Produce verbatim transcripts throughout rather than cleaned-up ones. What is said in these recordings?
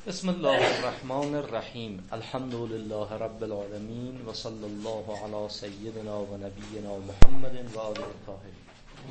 بسم الله الرحمن الرحیم. الحمد لله رب العالمین و صلی الله علی سیدنا و نبینا محمد و آله الطاهرین.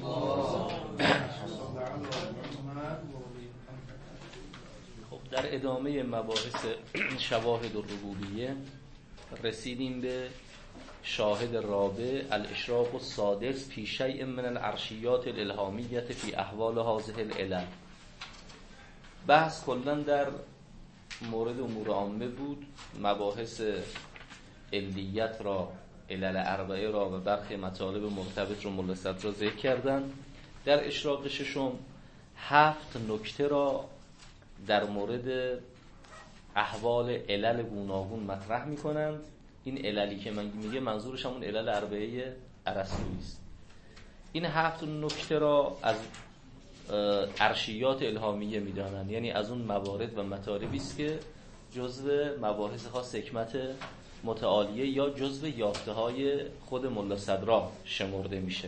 خب در ادامه مباحث شواهد الربوبیه رسیدیم به شاهد رابع، الاشراق السادس فی شیء من العرشیات الالهامیه فی احوال هذه العلل. بحث کلا در مورد امور عامه بود، مباحث علیت را، علل اربعه را و برخی مطالب مرتبط رو ملا صدر ذکر کردن. در اشراق ششم هفت نکته را در مورد احوال علل گوناگون مطرح میکنند. این عللی که من میگه منظورش همون علل اربعه ارسطویی است. این هفت نکته را از عرشیات الهامیه میدانند، یعنی از اون موارد و مطالبی است که جزو مباحث خاص حکمت متعالیه یا جزو یافته های خود ملا صدرا شمرده میشه.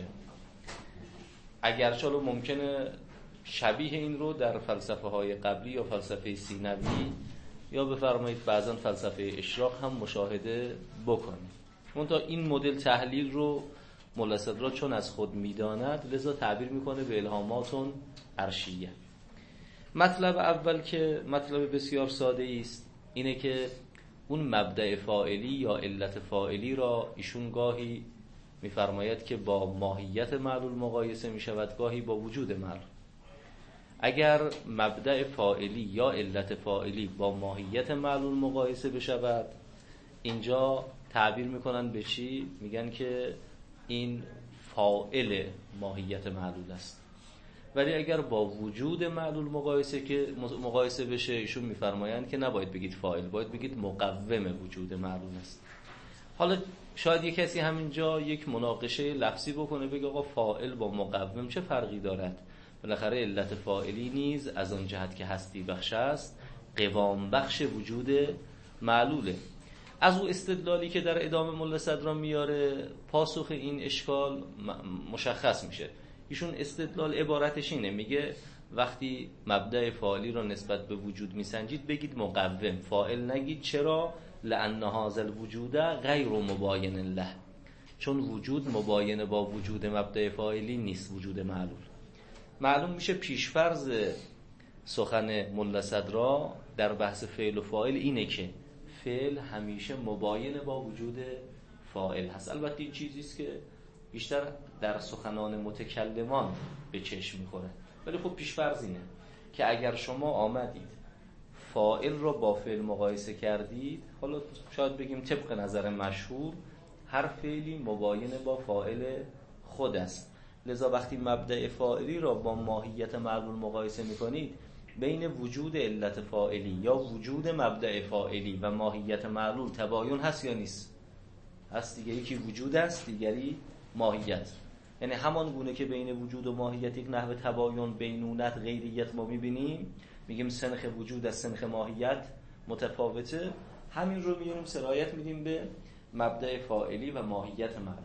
اگرچه ممکنه شبیه این رو در فلسفه های قبلی یا فلسفه سینوی یا بفرمایید بعضا فلسفه اشراق هم مشاهده بکنید، منتها این مدل تحلیل رو ملا صدرا چون از خود میداند لذا تعبیر میکنه به الهاماتون عرشیه. مطلب اول که مطلب بسیار ساده است اینه که اون مبدأ فاعلی یا علت فاعلی را ایشون گاهی میفرماید که با ماهیت معلول مقایسه میشود، گاهی با وجود معلول. اگر مبدأ فاعلی یا علت فاعلی با ماهیت معلول مقایسه بشود، اینجا تعبیر میکنن به چی؟ میگن که این فاعل ماهیت معلول است. ولی اگر با وجود معلول مقایسه که مقایسه بشه، ایشون میفرمایند که نباید بگید فاعل، باید بگید مقوم وجود معلول است. حالا شاید یک کسی همینجا یک مناقشه لفظی بکنه، بگه آقا فاعل با مقوم چه فرقی دارد؟ بالاخره علت فاعلی نیز از آن جهت که هستی بخش است، قوام بخش وجود معلوله. از او استدلالی که در ادامه ملا صدرا میاره پاسخ این اشکال مشخص میشه. ایشون استدلال عبارتش اینه، میگه وقتی مبدأ فاعلی رو نسبت به وجود میسنجید بگید مقوم، فاعل نگید. چرا؟ لأن هذا الوجود غیر مباین له، چون وجود مباین با وجود مبدأ فاعلی نیست، وجود معلول. معلوم میشه پیشفرض سخن ملا صدرا در بحث فعل و فاعل اینه که فعل همیشه مباین با وجود فاعل هست. البته این چیزی است که بیشتر در سخنان متکلمان به چشم میخوره، ولی خب پیشفرض اینه که اگر شما آمدید فاعل رو با فعل مقایسه کردید، حالا شاید بگیم طبق نظر مشهور هر فعلی مباین با فاعل خود است. لذا وقتی مبدأ فاعلی را با ماهیت معلول مقایسه میکنید، بین وجود علت فاعلی یا وجود مبدأ فاعلی و ماهیت معلول تباین هست یا نیست؟ هست دیگه. یکی وجود است، دیگری ماهیت. یعنی همان گونه که بین وجود و ماهیت یک نحو تباین، بینونت، غیریت ما میبینیم، میگیم سنخ وجود از سنخ ماهیت متفاوته، همین رو میاریم سرایت میدیم به مبدأ فاعلی و ماهیت معلول.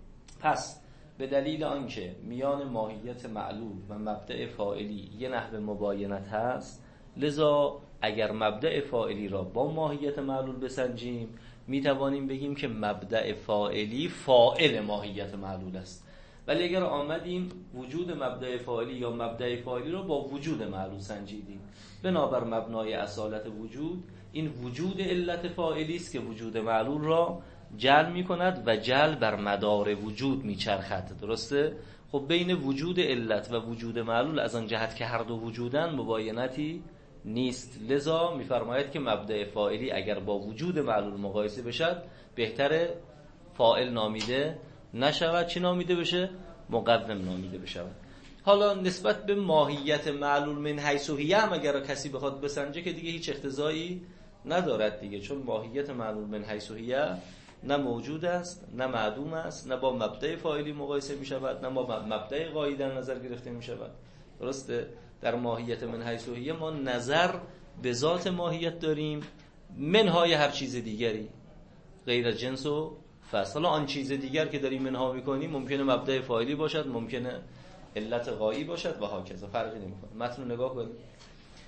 پس به دلیل آنکه میان ماهیت معلول و مبدأ فاعلی یه نحو مباینت هست، لذا اگر مبدأ فاعلی را با ماهیت معلول بسنجیم، میتوانیم بگیم که مبدأ فاعلی فاعل ماهیت معلول است. ولی اگر آمدیم وجود مبدأ فاعلی یا مبدأ فاعلی را با وجود معلول سنجیدیم، بنابر مبنای اصالت وجود، این وجود علت فاعلی است که وجود معلول را جل می کند و جل بر مدار وجود می چرخد. درسته؟ خب بین وجود علت و وجود معلول از آن جهت که هر دو وجودن مباینتی نیست. لذا می فرماید که مبدأ فاعلی اگر با وجود معلول مقایسه بشد، بهتره فاعل نامیده نشود. چی نامیده بشه؟ مقوم نامیده بشود. حالا نسبت به ماهیت معلول من حیث هی هم اگر کسی بخواد بسنجه که دیگه هیچ اقتضایی ندارد دیگه، چون ماهیت معلول من حیث هی نه موجود است نه معدوم است، نه با مبدأ فاعلی مقایسه می شود، نه با مبدأ غایی در نظر گرفته می شود. درسته؟ در ماهیت من حیث هی ما نظر به ذات ماهیت داریم، منهای هر چیز دیگری غیر از جنس و فصل. حالا آن چیز دیگر که داریم منها میکنیم ممکنه مبدأ فاعلی باشد، ممکنه علت غایی باشد و هاکذا، فرقی نمیکنه. متن رو نگاه کنید.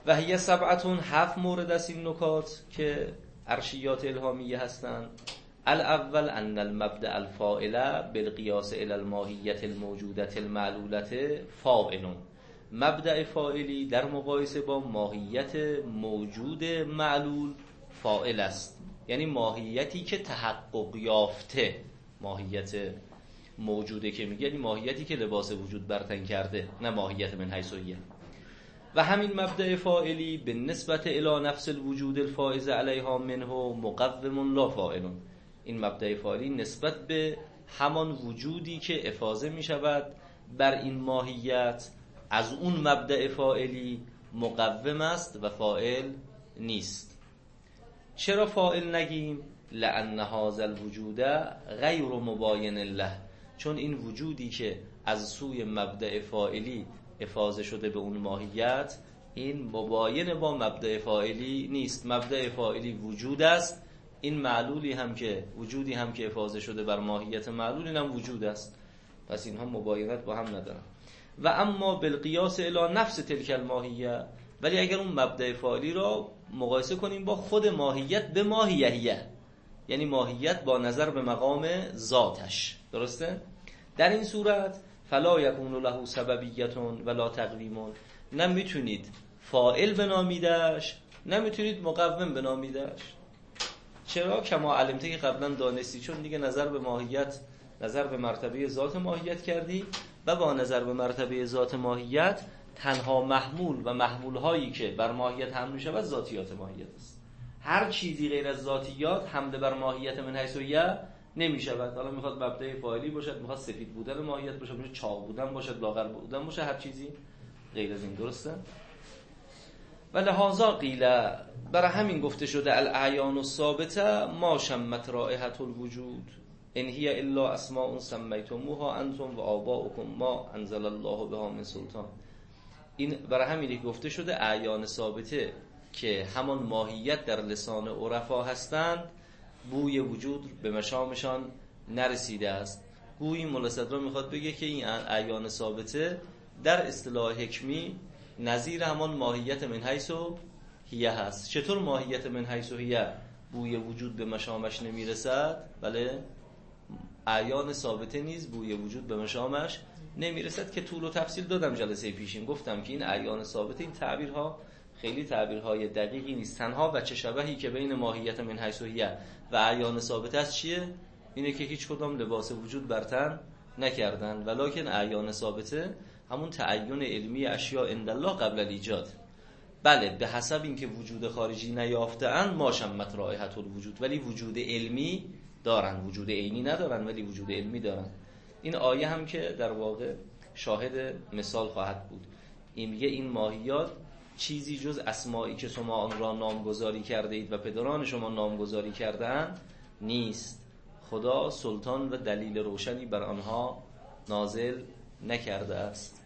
و هی سبعتون، هفت مورد از این نکات که ارشیات الهامیه هستند. الاول ان المبدأ الفاعل بالقیاس الی الماهیت الموجودة المعلولة فاعل. مبدأ فاعلی در مقایسه با ماهیت موجود معلول فاعل است، یعنی ماهیتی که تحقق یافته. ماهیت موجوده که میگه یعنی ماهیتی که لباس وجود برتن کرده، نه ماهیت من حیث هی. و همین مبدأ فاعلی به نسبت الی نفس الوجود الفائز علیها منه مقوم لا فاعل. این مبدأ فاعلی نسبت به همان وجودی که افاضه می شود بر این ماهیت از اون مبدأ فاعلی مقوم است و فاعل نیست. چرا فاعل نگیم؟ لأن هذا الوجود غیر مباین له، چون این وجودی که از سوی مبدأ فاعلی افاضه شده به اون ماهیت، این مباین با مبدأ فاعلی نیست. مبدأ فاعلی وجود است، این معلولی هم که وجودی هم که افاضه شده بر ماهیت معلول، این هم وجود است، پس اینها مباینت با هم ندارن. و اما بالقیاس الی نفس تلک الماهیه، ولی اگر اون مبدأ فاعلی را مقایسه کنیم با خود ماهیت به ماهیهیه، یعنی ماهیت با نظر به مقام ذاتش، درسته؟ در این صورت فلا یکون له سببیت ولا تقویم، نه میتونید فاعل بنامیدش نه میتونید مقوم بنامیدش. چرا؟ کما علمته که قبلا دانستی، چون دیگه نظر به ماهیت، نظر به مرتبه ذات ماهیت کردی و با نظر به مرتبه ذات ماهیت تنها محمول و محمول هایی که بر ماهیت حمل می شود ذاتیات ماهیت است. هر چیزی غیر از ذاتیات حمل بر ماهیت من حیث هی نمی شود. حالا میخواد مبدأ فاعلی باشد، میخواد سفید بودن ماهیت باشد، میشه چاق بودن باشد، لاغر بودن باشه، هر چیزی غیر از این، درسته؟ و لحاظا قیل، برای همین گفته شده الاعیان الثابته ما شمت رائحة الوجود ان هی الا اسماء سمیتموها انتم و آباؤکم ما انزل الله بها من سلطان. این برای همین گفته شده اعیان ثابته که همان ماهیت در لسان عرفا هستند، بوی وجود به مشامشان نرسیده است. گویی مولا صدرا میخواد بگه که این اعیان ثابته در اصطلاح حکمی نظیر همان ماهیت من حیث هی هست. چطور ماهیت من حیث هی بوی وجود به مشامش نمیرسد؟ بله، اعیان ثابته نیز بوی وجود به مشامش نمیرسد، که طول و تفصیل دادم جلسه پیشین. گفتم که این اعیان ثابته، این تعبیرها خیلی تعبیرهای دقیقی نیست. تنها وجه شبهی که بین ماهیت من حیث هی و اعیان ثابته است چیه؟ اینه که هیچ کدام لباس وجود برتن نکردن، ولکن اعیان ثابته همون تعین علمی اشیاء عند الله قبل الایجاد. بله، به حسب اینکه وجود خارجی نیافته‌اند ما شمت رائحة الوجود، ولی وجود علمی دارن، وجود عینی ندارن ولی وجود علمی دارن. این آیه هم که در واقع شاهد مثال خواهد بود. این میگه این ماهیات چیزی جز اسمایی که شما آن را نامگذاری کرده اید و پدران شما نامگذاری کرده‌اند نیست. خدا سلطان و دلیل روشنی بر آنها نازل نکرده است.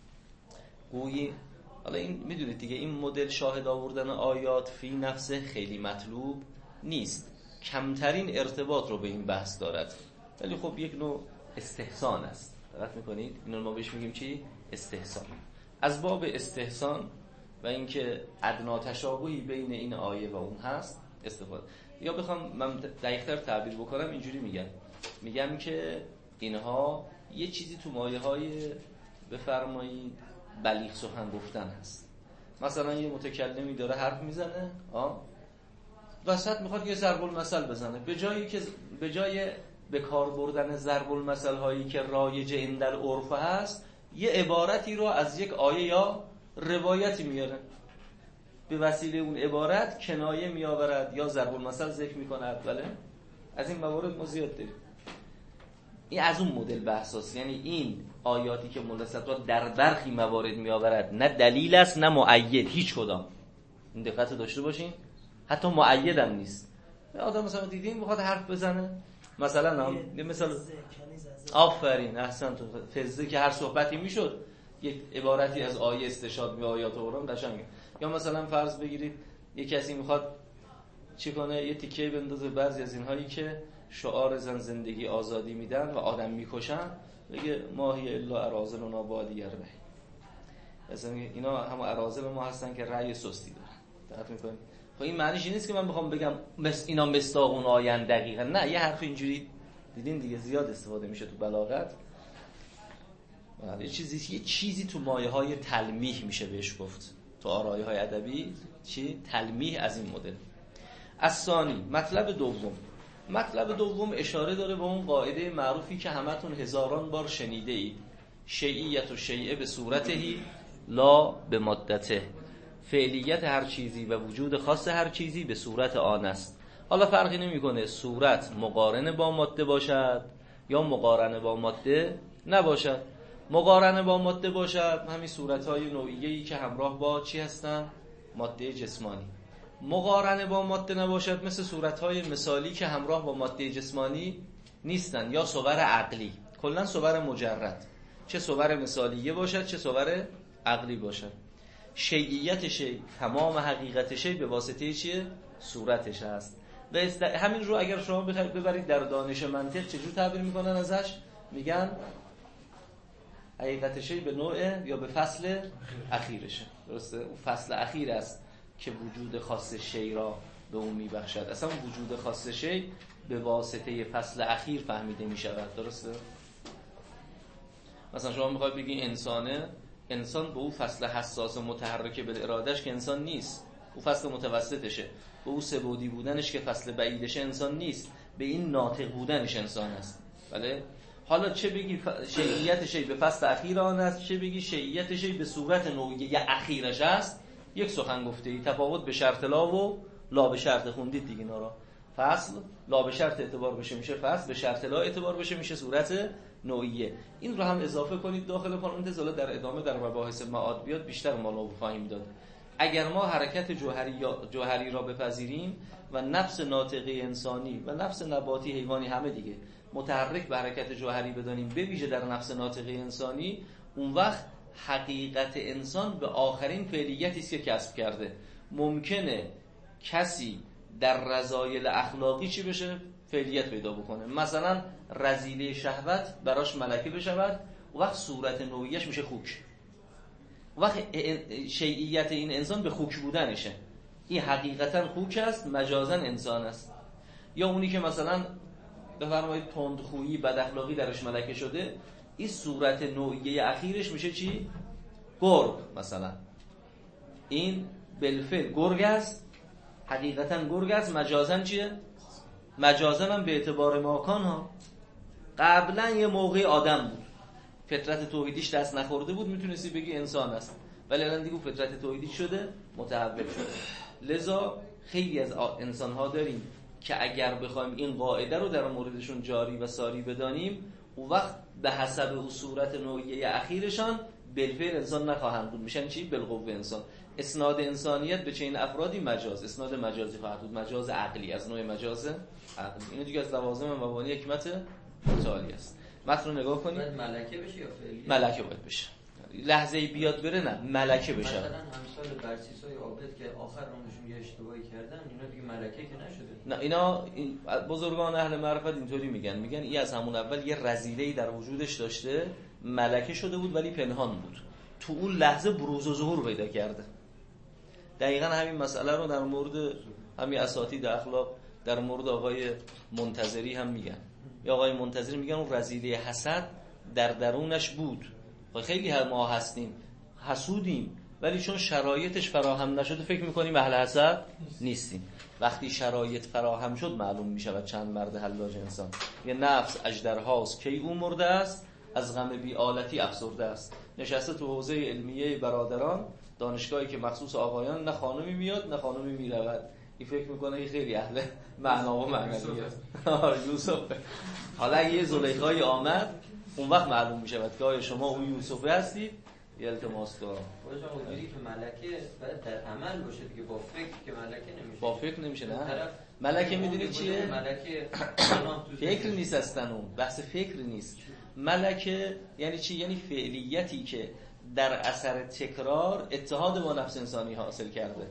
گویی حالا این میدونید دیگه، این مدل شاهد آوردن آیات فی نفسه خیلی مطلوب نیست، کمترین ارتباط رو به این بحث دارد، ولی خب یک نوع استحسان است. دقت میکنید اینو ما بهش میگیم چی؟ استحسان. از باب استحسان و اینکه ادنا تشابهی بین این آیه و اون هست استفاده. یا بخوام من دقیق‌تر تعبیر بکنم اینجوری میگم میگم که اینها یه چیزی تو مایه‌های بفرمایید بلیغ سخن گفتن هست. مثلا یه متکلمی داره حرف میزنه، آه وسط میخواد یه ضرب المثل بزنه، به جایی که به جای به کار بردن ضرب المثل هایی که رایج عند العرف هست، یه عبارتی رو از یک آیه یا روایتی میاره، به وسیله اون عبارت کنایه میآورد یا ضرب المثل ذکر میکند. بله، از این موارد ما زیاد داریم. این از اون مدل بحثاست، یعنی این آیاتی که مولا صدرا در برخی موارد میآورد نه دلیل است نه مؤید، هیچ کدام. این دقت داشته باشین، حتی مؤید هم نیست. آدم مثلا دیدین میخواد حرف بزنه، مثلا یه مثال آفرین احسن تو فزه که هر صحبتی میشد یک عبارتی از آیه استشهاد به آیات قرآن قشنگه. یا مثلا فرض بگیرید یک کسی میخواد چی کنه، یه تیکه بندازه بعضی از اینهایی که شعار زن زندگی آزادی میدن و آدم میکشن، بگه ماهی الا اراذلنا بادی گربه. مثلا اینا هم اراذل ما هستن که رأی سستی دارن. دقت می‌کنید؟ خب این معنیش این نیست که من بخوام بگم مس اینا مصداق اون آیه دقیقاً، نه، یه حرف اینجوری دیدین دیگه زیاد استفاده میشه تو بلاغت. یه چیزی یه چیزی تو مایه‌های تلمیح میشه بهش گفت تو آرایه‌های ادبی، چی؟ تلمیح از این مدل. الثانی، مطلب دوم. مطلب دوم اشاره داره به اون قاعده معروفی که همتون هزاران بار شنیده اید: شیعیت و شیعه به صورتهی لا به مادته. فعلیت هر چیزی و وجود خاص هر چیزی به صورت آن است. حالا فرقی نمیکنه صورت مقارنه با ماده باشد یا مقارنه با ماده نباشد. مقارنه با ماده باشد همین صورت‌های نوعیه‌ای که همراه با چی هستن؟ ماده جسمانی. مقارنه با ماده نباشد مثل صورت‌های مثالی که همراه با ماده جسمانی نیستن، یا صور عقلی، کلاً صور مجرد، چه صور مثالیه باشد چه صور عقلی باشد. شیعیت شی، تمام حقیقت شی به واسطه چیه؟ صورتش هست. و است... همین رو اگر شما بخواید ببرید در دانش منطق چجور تعبیر میکنن ازش؟ میگن حقیقت شی به نوع یا به فصل اخیرشه. درسته؟ اون فصل اخیر است که وجود خاص شی را به اون میبخشد. اصلا وجود خاص شی به واسطه فصل اخیر فهمیده میشود. درسته؟ مثلا شما میخواید بگی انسانه، انسان به اون فصل حساس و متحرک به ارادش که انسان نیست، اون فصل متوسطشه. به اون سه‌بعدی بودنش که فصل بعیدشه انسان نیست، به این ناطق بودنش انسان است. بله؟ حالا چه بگی شیعیت شی به فصل اخیر آن است، چه بگی شیعیت شی به صورت نوعیه اخیرش است، یک سخن گفته ای. تفاوت به شرط لا و لا به شرط خوندید دیگه اینا را. فصل لا به شرط اعتبار بشه میشه فصل، به شرط لا اعتبار بشه میشه صورت نوعیه. این رو هم اضافه کنید داخل پرانتز، حالا در ادامه در مباحث معاد بیاد بیشتر ما رو خواهیم داد. اگر ما حرکت جوهری جوهری را بپذیریم و نفس ناطقه انسانی و نفس نباتی حیوانی همه دیگه متحرک به حرکت جوهری بدانیم، به ویژه در نفس ناطقه انسانی، اون وقت حقیقت انسان به آخرین فعلیتی است که کسب کرده. ممکنه کسی در رذایل اخلاقی چی بشه؟ فعلیت پیدا بکنه. مثلا رذیله شهوت براش ملکه بشود، و وقت صورت نوعیش میشه خوک. وقت شیعیت این انسان به خوک بودنشه. این حقیقتا خوک است، مجازا انسان است. یا اونی که مثلا بفرمایید تندخویی بد اخلاقی درش ملکه شده، این صورت نوعیه اخیرش میشه چی؟ گرگ مثلا. این بالفعل گرگ است، حقیقتا گرگ است، مجازا چیه؟ مجازا هم به اعتبار ماکان ها. قبلا یه موقع آدم بود، فطرت توحیدیش دست نخورده بود، میتونستی بگی انسان است، ولی الان دیگه فطرت توحیدی شده، متحول شده. لذا خیلی از انسان ها داریم که اگر بخوایم این قاعده رو در موردشون جاری و ساری بدانیم، اون وقت به حسب اون صورت نوعیه اخیرشان بالفعل انسان نخواهند بود، میشن چی؟ بالقوه انسان. اسناد انسانیت به چنین افرادی مجاز، اسناد مجازی خواهد بود، مجاز عقلی، از نوع مجاز عقلی. اینو دیگه از لوازم مبانی حکمت متعالی است. متن رو نگاه کنید. ملکه بشه یا فعلی؟ ملکه باید بشه. لحظه‌ای بیاد بره نه، ملکه بشه. مثلا همسال برسیسای عابد که آخر عمرشون یه اشتباهی کردن، اینا دیگه ملکه که نشده. نه، اینا این بزرگان اهل معرفت اینطوری میگن، میگن این از همون اول یه رذیله‌ای در وجودش داشته، ملکه شده بود ولی پنهان بود، تو اون لحظه بروز و ظهور پیدا کرده. دقیقاً همین مسئله رو در مورد همین اساتید اخلاق در مورد آقای منتظری هم میگن. یا آقای منتظری میگن اون رذیله حسد در درونش بود. خیلی هم ما هستیم حسودیم، ولی چون شرایطش فراهم نشده فکر میکنیم اهل حسد نیستیم. وقتی شرایط فراهم شد معلوم میشود چند مرد حلاج انسان. یه نفس اژدرهاست کی او مرده است، از غم بی آلتی افسرده است. نشسته تو حوزه علمیه برادران، دانشگاهی که مخصوص آقایان، نه خانومی میاد نه خانومی میرود. این فکر میکنه این خیلی اهل معنا و معنوی است. یوسف. حالا اگه یه زلیخایی آمد، اون وقت معلوم میشود که آیا شما اون یوسف هستید یا التماس دارم. باشه اونجوری که ملکه باید در عمل باشه دیگه، با فکر که ملکه نمیشه. با فکر نمیشه نه. ملکه میدونید چیه؟ ملکه فکر نیست اصلا، اون بحث فکر نیست. ملکه یعنی چی؟ یعنی فعلیتی که در اثر تکرار اتحاد با نفس انسانی حاصل کرده.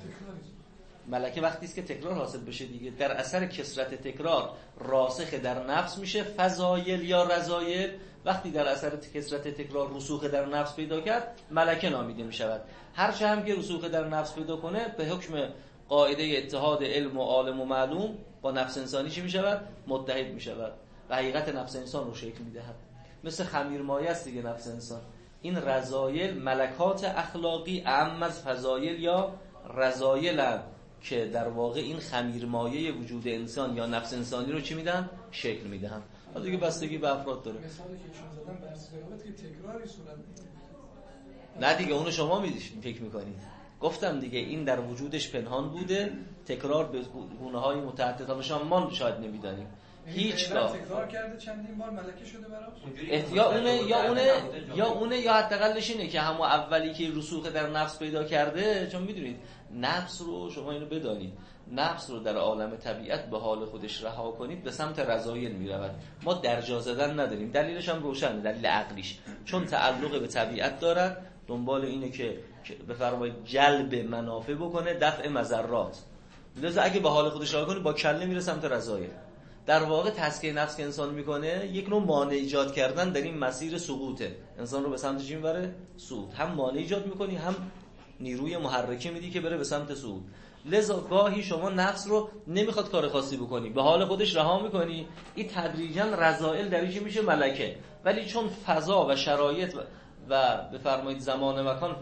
ملکه وقتی است که تکرار حاصل بشه دیگه، در اثر کثرت تکرار راسخ در نفس میشه، فضایل یا رذایل وقتی در اثر کثرت تکرار رسوخ در نفس پیدا کرد ملکه نامیده می شود. هر چه هم که رسوخ در نفس پیدا کنه به حکم قاعده اتحاد علم و عالم و معلوم با نفس انسانی چی می شود؟ متحد می شود و حقیقت نفس انسان رو شکل می دهد. مثل خمیر مایه است دیگه نفس انسان. این رذایل ملکات اخلاقی اعم از فضایل یا رذایل هم که در واقع این خمیر مایه وجود انسان یا نفس انسانی رو چی میدن؟ شکل میدن. حالا دیگه بستگی به افراد داره. مثالی که ایشون زدن بحث قرابت که تکراری صورت میگیره. نه دیگه اونو شما میدید فکر میکنید. گفتم دیگه این در وجودش پنهان بوده، تکرار به گونه‌های متعدد حالا شما شاید نمیدانیم. هیچ گاه تکرار کرده چندین بار ملکه شده براش. احتیا اونه یا اونه یا اونه یا حداقلش اینه که همون اولی که رسوخ در نفس پیدا کرده. چون میدونید نفس رو شما اینو بدانید، نفس رو در عالم طبیعت به حال خودش رها کنید به سمت رذایل میرود. ما درجا زدن نداریم. دلیلش هم روشنه، دلیل عقلیش، چون تعلق به طبیعت دارد، دنبال اینه که بفرمایید جلب منافع بکنه، دفع مضرات. لذا اگه به حال خودش رها کنه با کله میره سمت رذایل. در واقع تزکیه نفس که انسان میکنه یک نوع مانع ایجاد کردن در این مسیر سقوطه. انسان رو به سمت چی میبره؟ صعود. هم مانع ایجاد میکنی هم نیروی محرکه میدی که بره به سمت صعود. لذا گاهی شما نفس رو نمیخواد کار خاصی بکنی، به حال خودش رها میکنی، این تدریجا رذائل دریچه میشه ملکه. ولی چون فضا و شرایط و, و بفرمایید زمان و مکان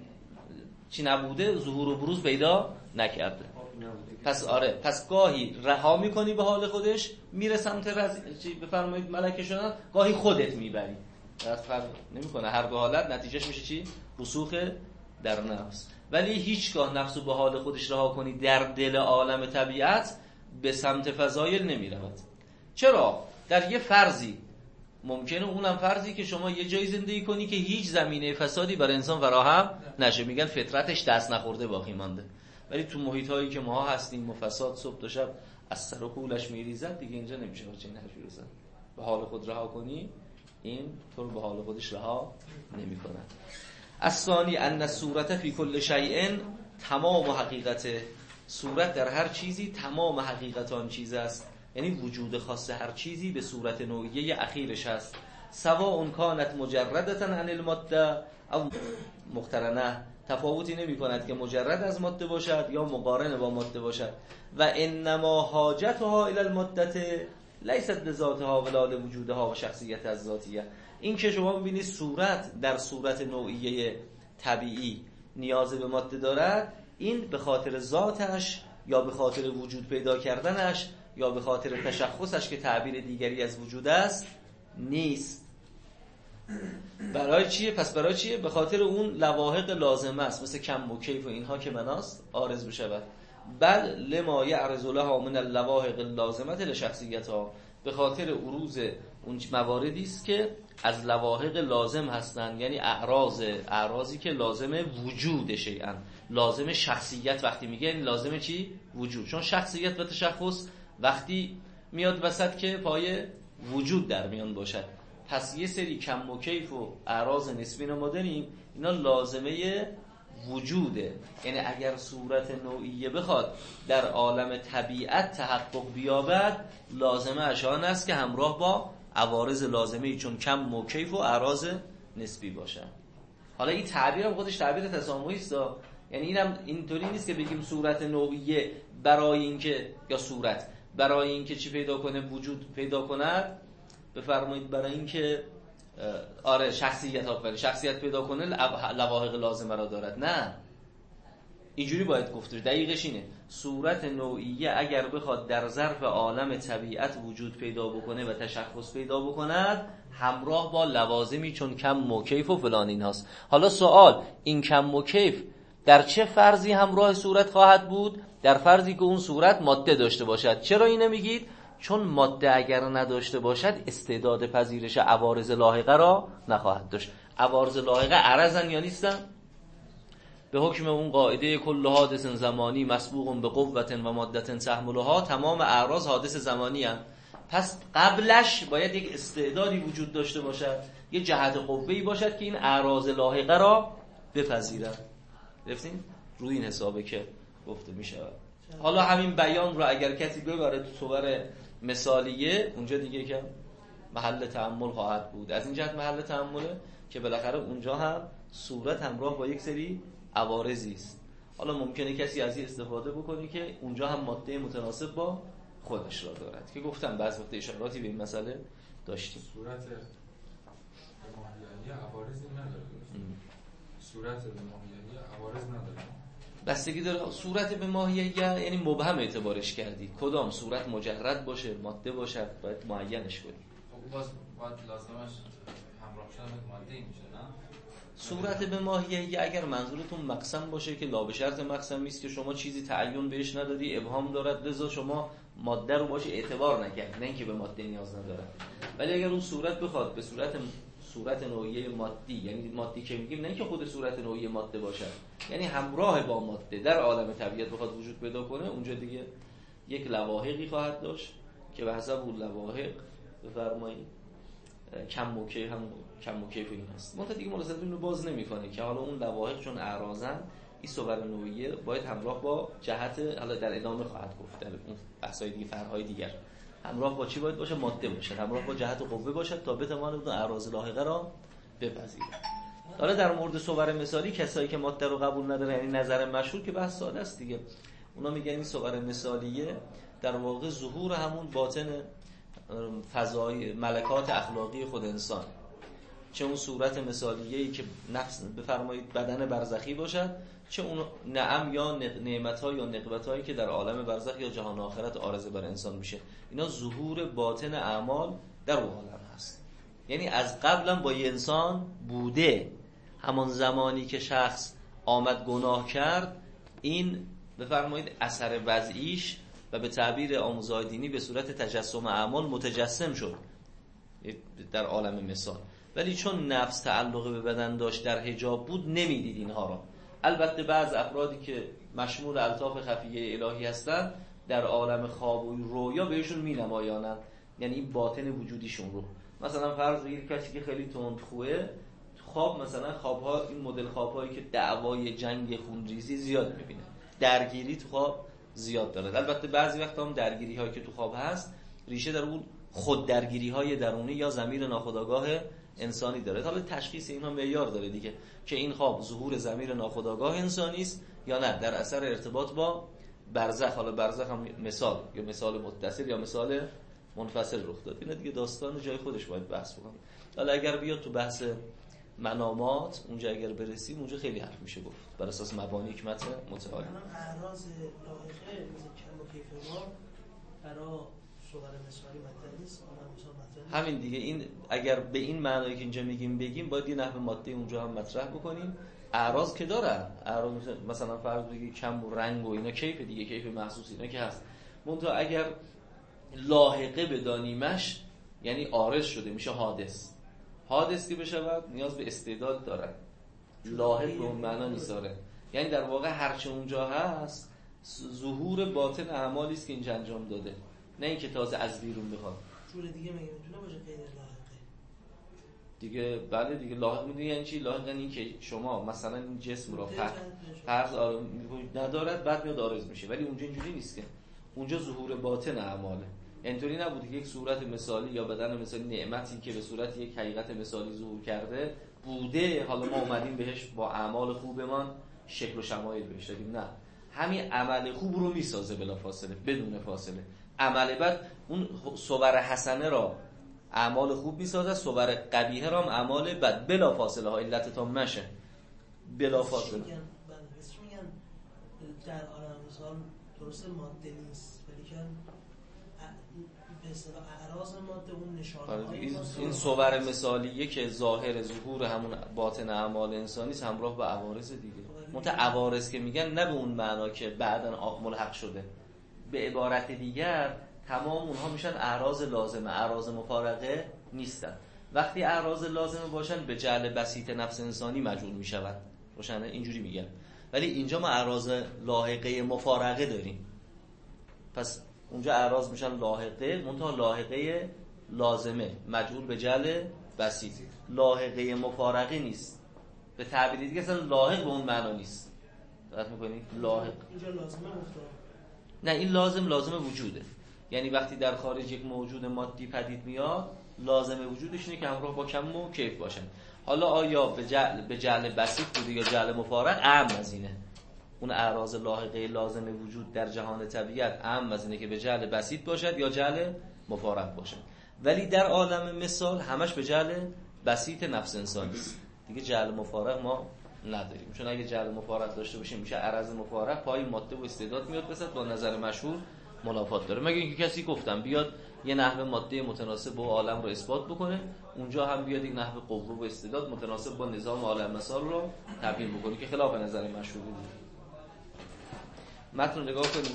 چی نبوده، ظهور و بروز پیدا نکرده. پس آره، پس گاهی رها میکنی به حال خودش میره سمت رز... چی بفرمایید ملکه شدن، گاهی خودت میبری. درست فرق نمیکنه، هر دو حالت نتیجهش میشه چی؟ رسوخ در نفس. ولی هیچگاه نفس رو به حال خودش رها کنی در دل عالم طبیعت به سمت فضایل نمیرود. چرا؟ در یه فرضی ممکنه، اونم فرضی که شما یه جایی زندگی کنی که هیچ زمینه فسادی برای انسان فراهم نشه، میگن فطرتش دست نخورده باقی مانده. ولی تو محیط هایی که ما هستیم و فساد صبح تا شب از سر و کولش میریزد، دیگه اینجا نمیشه با چنین حرفی بزن. به حال خود رها کنی، این تو رو به حال خودش رها نمیکنه. الثانی ان الصورت فی کل شیء تمام حقیقت، صورت در هر چیزی تمام حقیقت آن چیز است، یعنی وجود خاص هر چیزی به صورت نوعیه اخیرش است. سواء کانت مجردة عن الماده او مقترنه، تفاوتی نمی کند که مجرد از ماده باشد یا مقارن با ماده باشد. و انما حاجتها الى الماده لیست لذاتها ولا لوجودها و شخصیت از ذاتیه. این که شما ببینید صورت در صورت نوعیه طبیعی نیاز به ماده دارد، این به خاطر ذاتش یا به خاطر وجود پیدا کردنش یا به خاطر تشخصش که تعبیر دیگری از وجود است نیست. برای چیه؟ پس برای چیه؟ به خاطر اون لواحق لازمه است، مثل کم و کیف و اینها که مناست عارض بشود. بل لما یعرض لها من اللواحق اللازمه لشخصیتها، به خاطر عروض اون مواردی است که از لواحق لازم هستند، یعنی اعراض اعراضی که لازم وجود شیئا، لازم شخصیت. وقتی میگه این لازم چی؟ وجود. چون شخصیت و تشخص وقتی میاد وسط که پای وجود در میان باشد. پس یه سری کم و کیف و اعراض نسبی ما داریم، اینا لازمه وجوده. یعنی اگر صورت نوعیه بخواد در عالم طبیعت تحقق بیابد، لازمه اشان است که همراه با عوارض لازمه چون کم و کیف و اعراض نسبی باشن. حالا این تعبیر هم خودش تعبیر تسامحی است، یعنی اینم اینطوری نیست که بگیم صورت نوعیه برای اینکه یا صورت برای اینکه چی پیدا کنه، وجود پیدا کند، بفرمایید برای اینکه آره شخصیت آفرین شخصیت پیدا کنه لواحق لازمه را دارد. نه، اینجوری باید گفت. دقیقش اینه، صورت نوعیه اگر بخواد در ظرف عالم طبیعت وجود پیدا بکنه و تشخص پیدا بکند، همراه با لوازمی چون کم و کیف و فلان این هاست. حالا سوال، این کم و کیف در چه فرضی همراه صورت خواهد بود؟ در فرضی که اون صورت ماده داشته باشد. چرا اینو میگید؟ چون ماده اگر نداشته باشد استعداد پذیرش عوارض لاحقه را نخواهد داشت. عوارض لاحقه عرضن یا نیستن؟ به حکم اون قاعده کل حادث زمانی مسبوق به قوت و مادت تحملها، تمام اعراض حادث زمانی هستند. پس قبلش باید یک استعدادی وجود داشته باشد، یک جهت قوه‌ای باشد که این اعراض لاحقه را بپذیرد. گرفتین؟ روی این حسابه که گفته می شود. حالا همین بیان رو اگر کسی ببره تو صور مثالیه، اونجا دیگه که محل تأمل خواهد بود. از این جهت محل تأمله که بالاخره اونجا هم صورت همراه با یک سری عوارضی است. حالا ممکنه کسی از این استفاده بکنه که اونجا هم ماده متناسب با خودش را دارد که گفتم بعضی وقت اشاراتی به این مسئله داشتیم. صورت به ماهیت عوارضی نداره. صورت به ماهیت عوارض نداره. بستگی داره. صورت به ماهیت یعنی مبهم اعتبارش کردی، کدام صورت مجرد باشه ماده باشه باید معینش کنی. خب باز باید لازمش همراه شدن ماده میشه نه؟ صورت به ماهیت اگر منظورتون مقسم باشه که لا به شرط مقسم نیست که شما چیزی تعین بهش نداری، ابهام دارد، لذا شما ماده رو باشه اعتبار نکرد، نه اینکه به ماده نیاز نداره. ولی اگر اون صورت بخواد به صورت صورت نوعیه مادی، یعنی مادی که میگیم نه اینکه خود صورت نوعیه ماده باشه، یعنی همراه با ماده در عالم طبیعت بخواد وجود پیدا کنه، اونجا دیگه یک لواحقی خواهد داشت که به حسب اون لواحق بفرمایید کم و کیف هم کم و کیف این هست. منتها دیگه ملاحظه اینو باز نمیکنه که حالا اون لواحق چون اعراضن این صور نوعیه باید همراه با جهت، حالا در ادامه خواهد گفت در اون بحث‌های دیگه فرع‌های دیگر، همراه با چی باید باشه؟ ماده باشه، همراه با جهت قوه باشه تا بتونه اون اعراض لاحقه را بپذیره. حالا در مورد صور مثالی کسایی که ماده رو قبول نداره، یعنی نظر مشهور که بحث ساده است دیگه، اونا میگن این صور مثالیه در واقع ظهور همون باطن فضای ملکات اخلاقی خود انسان، چه اون صورت مثالیه‌ای که نفس بفرمایید بدن برزخی باشد، چه اون نعم یا نعمت‌ها یا نقمت‌هایی که در عالم برزخ یا جهان آخرت عارضه بر انسان میشه. اینا ظهور باطن اعمال در اون عالم هست. یعنی از قبلا با یه انسان بوده، همان زمانی که شخص آمد گناه کرد، این بفرمایید اثر وضعیش و به تعبیر آموزهای دینی به صورت تجسم اعمال متجسم شد در عالم مثال. ولی چون نفس تعلق به بدن داشت، در حجاب بود، نمیدید اینها را. البته بعض افرادی که مشمول الطاف خفیه الهی هستند در عالم خواب و رویا بهشون مینمایانند، یعنی این باطن وجودیشون رو. مثلا فرض بگیر کسی که خیلی تندخوئه، خواب مثلا خوابها این مدل خوابهایی که دعوای جنگ خونریزی زیاد میبینه، درگیری تو خواب زیاد داره. البته بعضی وقتا هم درگیری هایی که تو خواب هست ریشه در اون خود درگیری های درونی یا ضمیر ناخودآگاه انسانی داره. حالا تشخیص اینها معیار داره دیگه که این خواب ظهور ضمیر ناخودآگاه انسانی است یا نه در اثر ارتباط با برزخ. حالا برزخ هم مثال یا مثال متصل یا مثال منفصل رخ داد. اینا دیگه داستان جای خودش باید بحث بکنیم. حالا اگر بیاد تو بحث منامات اونجا اگر برسیم اونجا خیلی حرف میشه گفت بر اساس مبانی یک متن متعالی. منم اعراض لاحقه مثل کم و کیف ما برای صور مثالی مطلب نیست، همین دیگه. این اگر به این معنایی که اینجا میگیم بگیم باید یه نحو ماده اونجا هم مطرح بکنیم. اعراض که دارن، اعراض مثلا فرض بگی کم و رنگ و اینا کیف دیگه، کیف محسوس اینا که هست. منتها اگر لاحقه بدانیمش یعنی عارض شده میشه حادث. حادث که بشود نیاز به استعداد داره، لاحق به اون معنا نیستاره. یعنی در واقع هرچه اونجا هست ظهور باطن اعمالی است که اینجا انجام داده، نه اینکه تازه از بیرون بخواد. جور دیگه میگه میتونه باشه غیر لاحقه دیگه. بله دیگه لاحق میدونی یعنی چی؟ لاحق یعنی که شما مثلا این جسم رو فرض ندارد بعد میاد عارض میشه، ولی اونجا اینجوری نیست که. اونجا ظهور باطن اعماله. اینطوری نبوده که یک صورت مثالی یا بدن مثالی نعمتی که به صورت یک حقیقت مثالی ظهور کرده بوده، حالا ما اومدیم بهش با اعمال خوبمان شکل و شمایل بهش دادیم. نه، همین عمل خوب رو میسازه بلا فاصله، بدون فاصله. عمل بعد اون صور حسنه را اعمال خوب میسازه، صور قبیحه را هم اعمال بد بلا فاصله ها علت تا مشه بلا فاصله. میگن میگن در عالم مثال درست ماده نیست ولی که به اصطلاح اعراض ماده اون نشانه‌های این این صور مثالیه که ظاهر ظهور همون باطن اعمال انسانی است همراه با عوارض دیگه. منتها عوارض که میگن نه به اون معنا که بعداً ملحق شده، به عبارت دیگر تمام اونها میشن اعراض لازمه، اعراض مفارقه نیستن. وقتی اعراض لازمه باشن به جعل بسیط نفس انسانی مجعول میشوند، روشنه؟ اینجوری میگن. ولی اینجا ما اعراض لاحقه مفارقه داریم، پس اونجا اعراض میشن لاحقه، منتها لاحقه لازمه مجعول به جعل بسیط، لاحقه مفارقه نیست. به تعبیر دیگه اصلا لاحق به اون معنا نیست. دقت میکنید؟ لاحق اینجا لازمه گفته. نه، این لازم لازم وجوده. یعنی وقتی در خارج یک موجود مادی پدید میاد لازم وجودش اینه که همراه با کم و کیف باشن. حالا آیا به جعل به جعل بسیط بوده یا جعل مفارق؟ اعم از اینه. اون اعراض لاحقه لازم وجود در جهان طبیعت اعم از اینه که به جعل بسیط باشد یا جعل مفارق باشد. ولی در عالم مثال همش به جعل بسیط نفس انسانی است. دیگه جعل مفارق ما نداریم، چون اگه جعل مفارق داشته باشیم میشه عرض مفارق، پای ماده و استعداد میاد بسد، با نظر مشهور منافات داره. مگه اینکه کسی گفتم بیاد یه نحوه ماده متناسب با عالم رو اثبات بکنه، اونجا هم بیاد یک نحوه قوه و استعداد متناسب با نظام عالم مثال رو تبیین بکنه که خلاف نظر مشهور بود. متن نگاه کنید.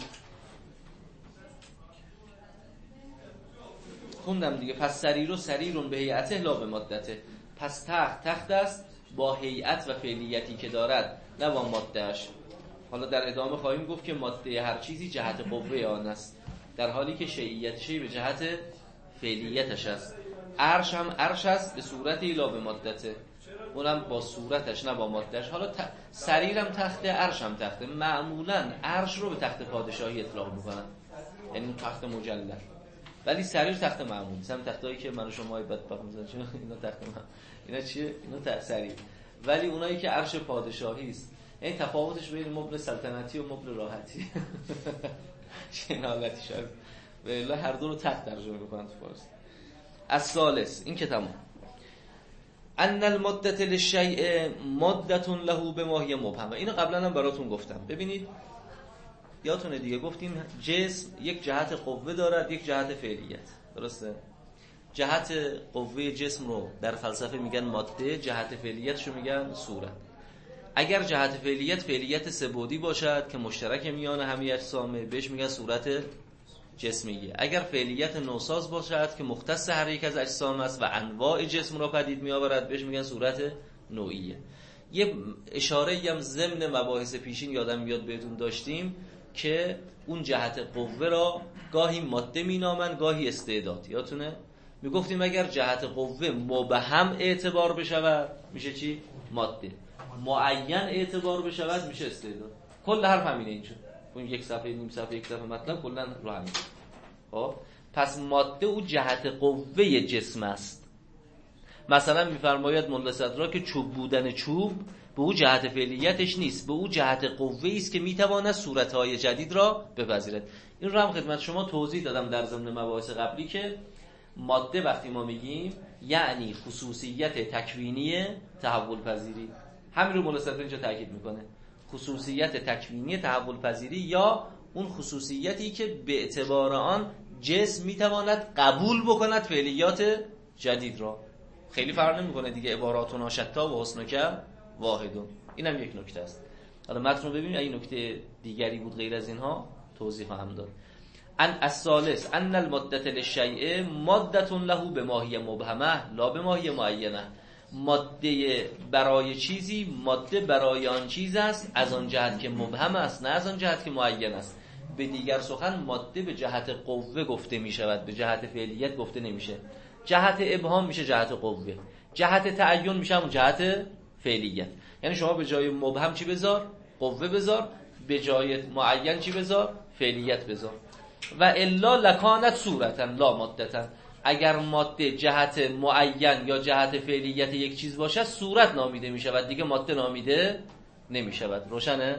خوندم دیگه. پس سریر و سریرون به هیئته لا به مادته. پس تخت تخت است با هیئت و فعلیتی که دارد، نه با مادهش. حالا در ادامه خواهیم گفت که ماده هر چیزی جهت قوه آن است، در حالی که شیعیتشی به جهت فعلیتش است. عرش هم عرش است به صورتی لا به مادته، اونم با صورتش نه با مادهش. حالا ت... سریرم تخته، عرش هم تخته. معمولا عرش رو به تخت پادشاهی اطلاق میکنن، یعنی تخت مجلل، ولی سریر تخت معمولی. مثلا تختایی که من و شما بدبخت میذارن چون اینا تخت من اینا چیه؟ اینا تخت سریر. ولی اونایی که عرش پادشاهی است، یعنی تفاوتش بین مبل سلطنتی و مبل راحتی چه حالتی شد. والله هر دو رو تخت ترجمه میکنن تو فارسی. الثالث، این که تمام. ان المدة للشیء مدة له بما هي مبهم. اینو قبلا هم براتون گفتم. ببینید یادتونه دیگه گفتیم جسم یک جهت قوه دارد، یک جهت فعلیت. درسته؟ جهت قوه جسم رو در فلسفه میگن ماده، جهت فعلیتش رو میگن صورت. اگر جهت فعلیت فعلیت سه‌بعدی باشد که مشترک میان همه اجسامه، بهش میگن صورت جسمیه. اگر فعلیت نوساز باشد که مختص هر یک از اجسام است و انواع جسم را پدید میآورد، بهش میگن صورت نوعیه. یه اشاره هم ضمن مباحث پیشین یادم میاد بهتون داشتیم که اون جهت قوه را گاهی ماده مینامن، گاهی استعداد. یادتونه میگفتیم اگر جهت قوه مبهم اعتبار بشود میشه چی؟ ماده. معین اعتبار بشود میشه استعداد. کل حرف همینه اینجا. اون یک صفحه نیم صفحه یک صفحه مطلب کلا رو همین. خب پس ماده او جهت قوه جسم است. مثلا میفرماید ملا صدرا که چوب بودن چوب به او جهت فعلیتش نیست، به او جهت قوه‌ای است که میتواند صورت‌های جدید را بپذیرد. این رو هم خدمت شما توضیح دادم در ضمن مباحث قبلی که ماده وقتی ما میگیم یعنی خصوصیت تکوینی تحول پذیری. همین رو ملا صدرا اینجا تاکید میکنه، خصوصیت تکوینی تحول پذیری، یا اون خصوصیتی که به اعتبار آن جسم میتواند قبول بکند فعلیات جدید را. خیلی فرق نمیکنه دیگه، عباراتنا شتا و حسنک واحدون. اینم یک نکته است. حالا متن رو ببینید، این نکته دیگری بود غیر از اینها توضیح خواهم داد. ان الثالث ان المدة للشیء مادة له بما هي مبهمه لا بما هي معینه. ماده برای چیزی ماده برای آن چیز است از آن جهت که مبهم است، نه از آن جهت که معین است. به دیگر سخن ماده به جهت قوه گفته می شود، به جهت فعلیت گفته نمیشه. جهت ابهام میشه جهت قوه، جهت تعین میشه همون جهت فعلیت. یعنی شما به جای مبهم چی بذار؟ قوه بذار. به جای معین چی بذار؟ فعلیت بذار. و الا لکانت صورتا لا مادتا. اگر ماده جهت معین یا جهت فعلیت یک چیز باشد صورت نامیده می شود، دیگه ماده نامیده نمی شود. روشنه؟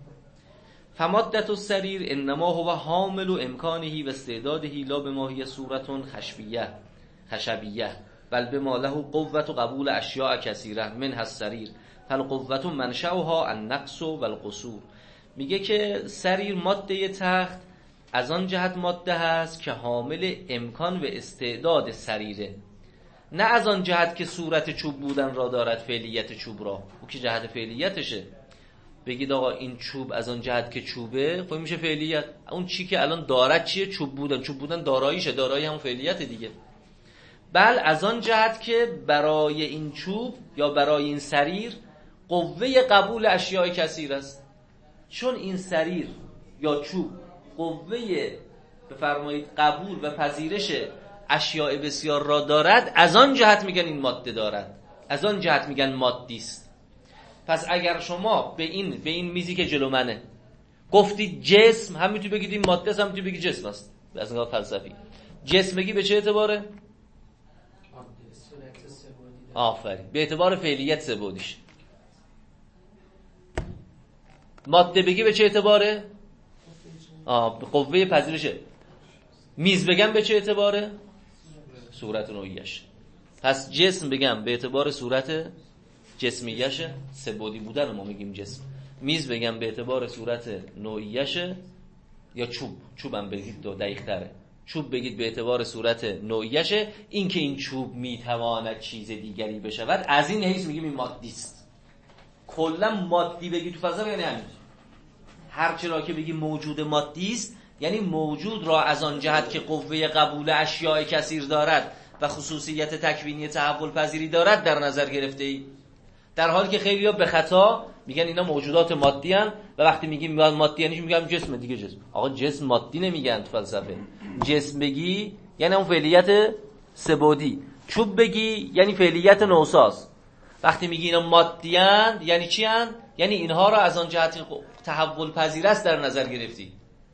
فمادة السریر انما هو حامل امکانه و استعداده لا بما هی صورت خشبیه خشبیه بل بما له قوة قبول اشیاء کثیره منها السریر فالقوة منشأها النقص والقصور. میگه که سریر ماده تخت از آن جهت ماده هست که حامل امکان و استعداد سریره، نه از آن جهت که صورت چوب بودن را دارد، فعلیت چوب را، او که جهت فعلیتشه. بگید آقا این چوب از آن جهت که چوبه، خب میشه فعلیت. اون چی که الان دارد چیه؟ چوب بودن. چوب بودن داراییشه، دارایی همون فعلیت دیگه. بل از آن جهت که برای این چوب یا برای این سریر قوه قبول اشیاء کثیر است. چون این سریر یا چوب قوه بفرمایید قبول و پذیرش اشیاء بسیار را دارد، از آن جهت میگن این ماده دارد، از آن جهت میگن مادی است. پس اگر شما به این به این میزی که جلو منه گفتید جسم، هم میتونی بگید این ماده است، هم میتونی بگید جسم است. از نگاه فلسفی جسم بگی به چه اعتباره؟ آفرین، به اعتبار فعلیت سه‌بعدیش. ماده بگی به چه اعتباره؟ آه قوه پذیرشه. میز بگم به چه اعتباره؟ صورت نوعیش. پس جسم بگم به اعتبار صورت جسمیشه، سه‌بعدی بودن ما میگیم جسم. میز بگم به اعتبار صورت نوعیشه، یا چوب، چوبم بگید دو دقیق تره. چوب بگید به اعتبار صورت نوعیشه. این که این چوب میتواند چیز دیگری بشود، از این حیث میگیم این مادی است. کلا مادی بگی تو فضا یعنی همین. هر چرا که بگی موجود مادی است، یعنی موجود را از آن جهت که قوه قبول اشیاء کثیر دارد و خصوصیت تکوینی تحول پذیری دارد در نظر گرفته ای. در حالی که خیلی‌ها به خطا میگن اینا موجودات مادی ان و وقتی میگیم مادی یعنی میگم جسم دیگه. جسم آقا جسم مادی نمیگن تو فلسفه. جسم بگی یعنی اون فعلیت سه‌بعدی. چوب بگی یعنی فعلیت نوساز. وقتی میگی اینا مادی ان یعنی چی ان؟ یعنی اینها را از آن جهت تحول پذیر است در نظر گرفتی.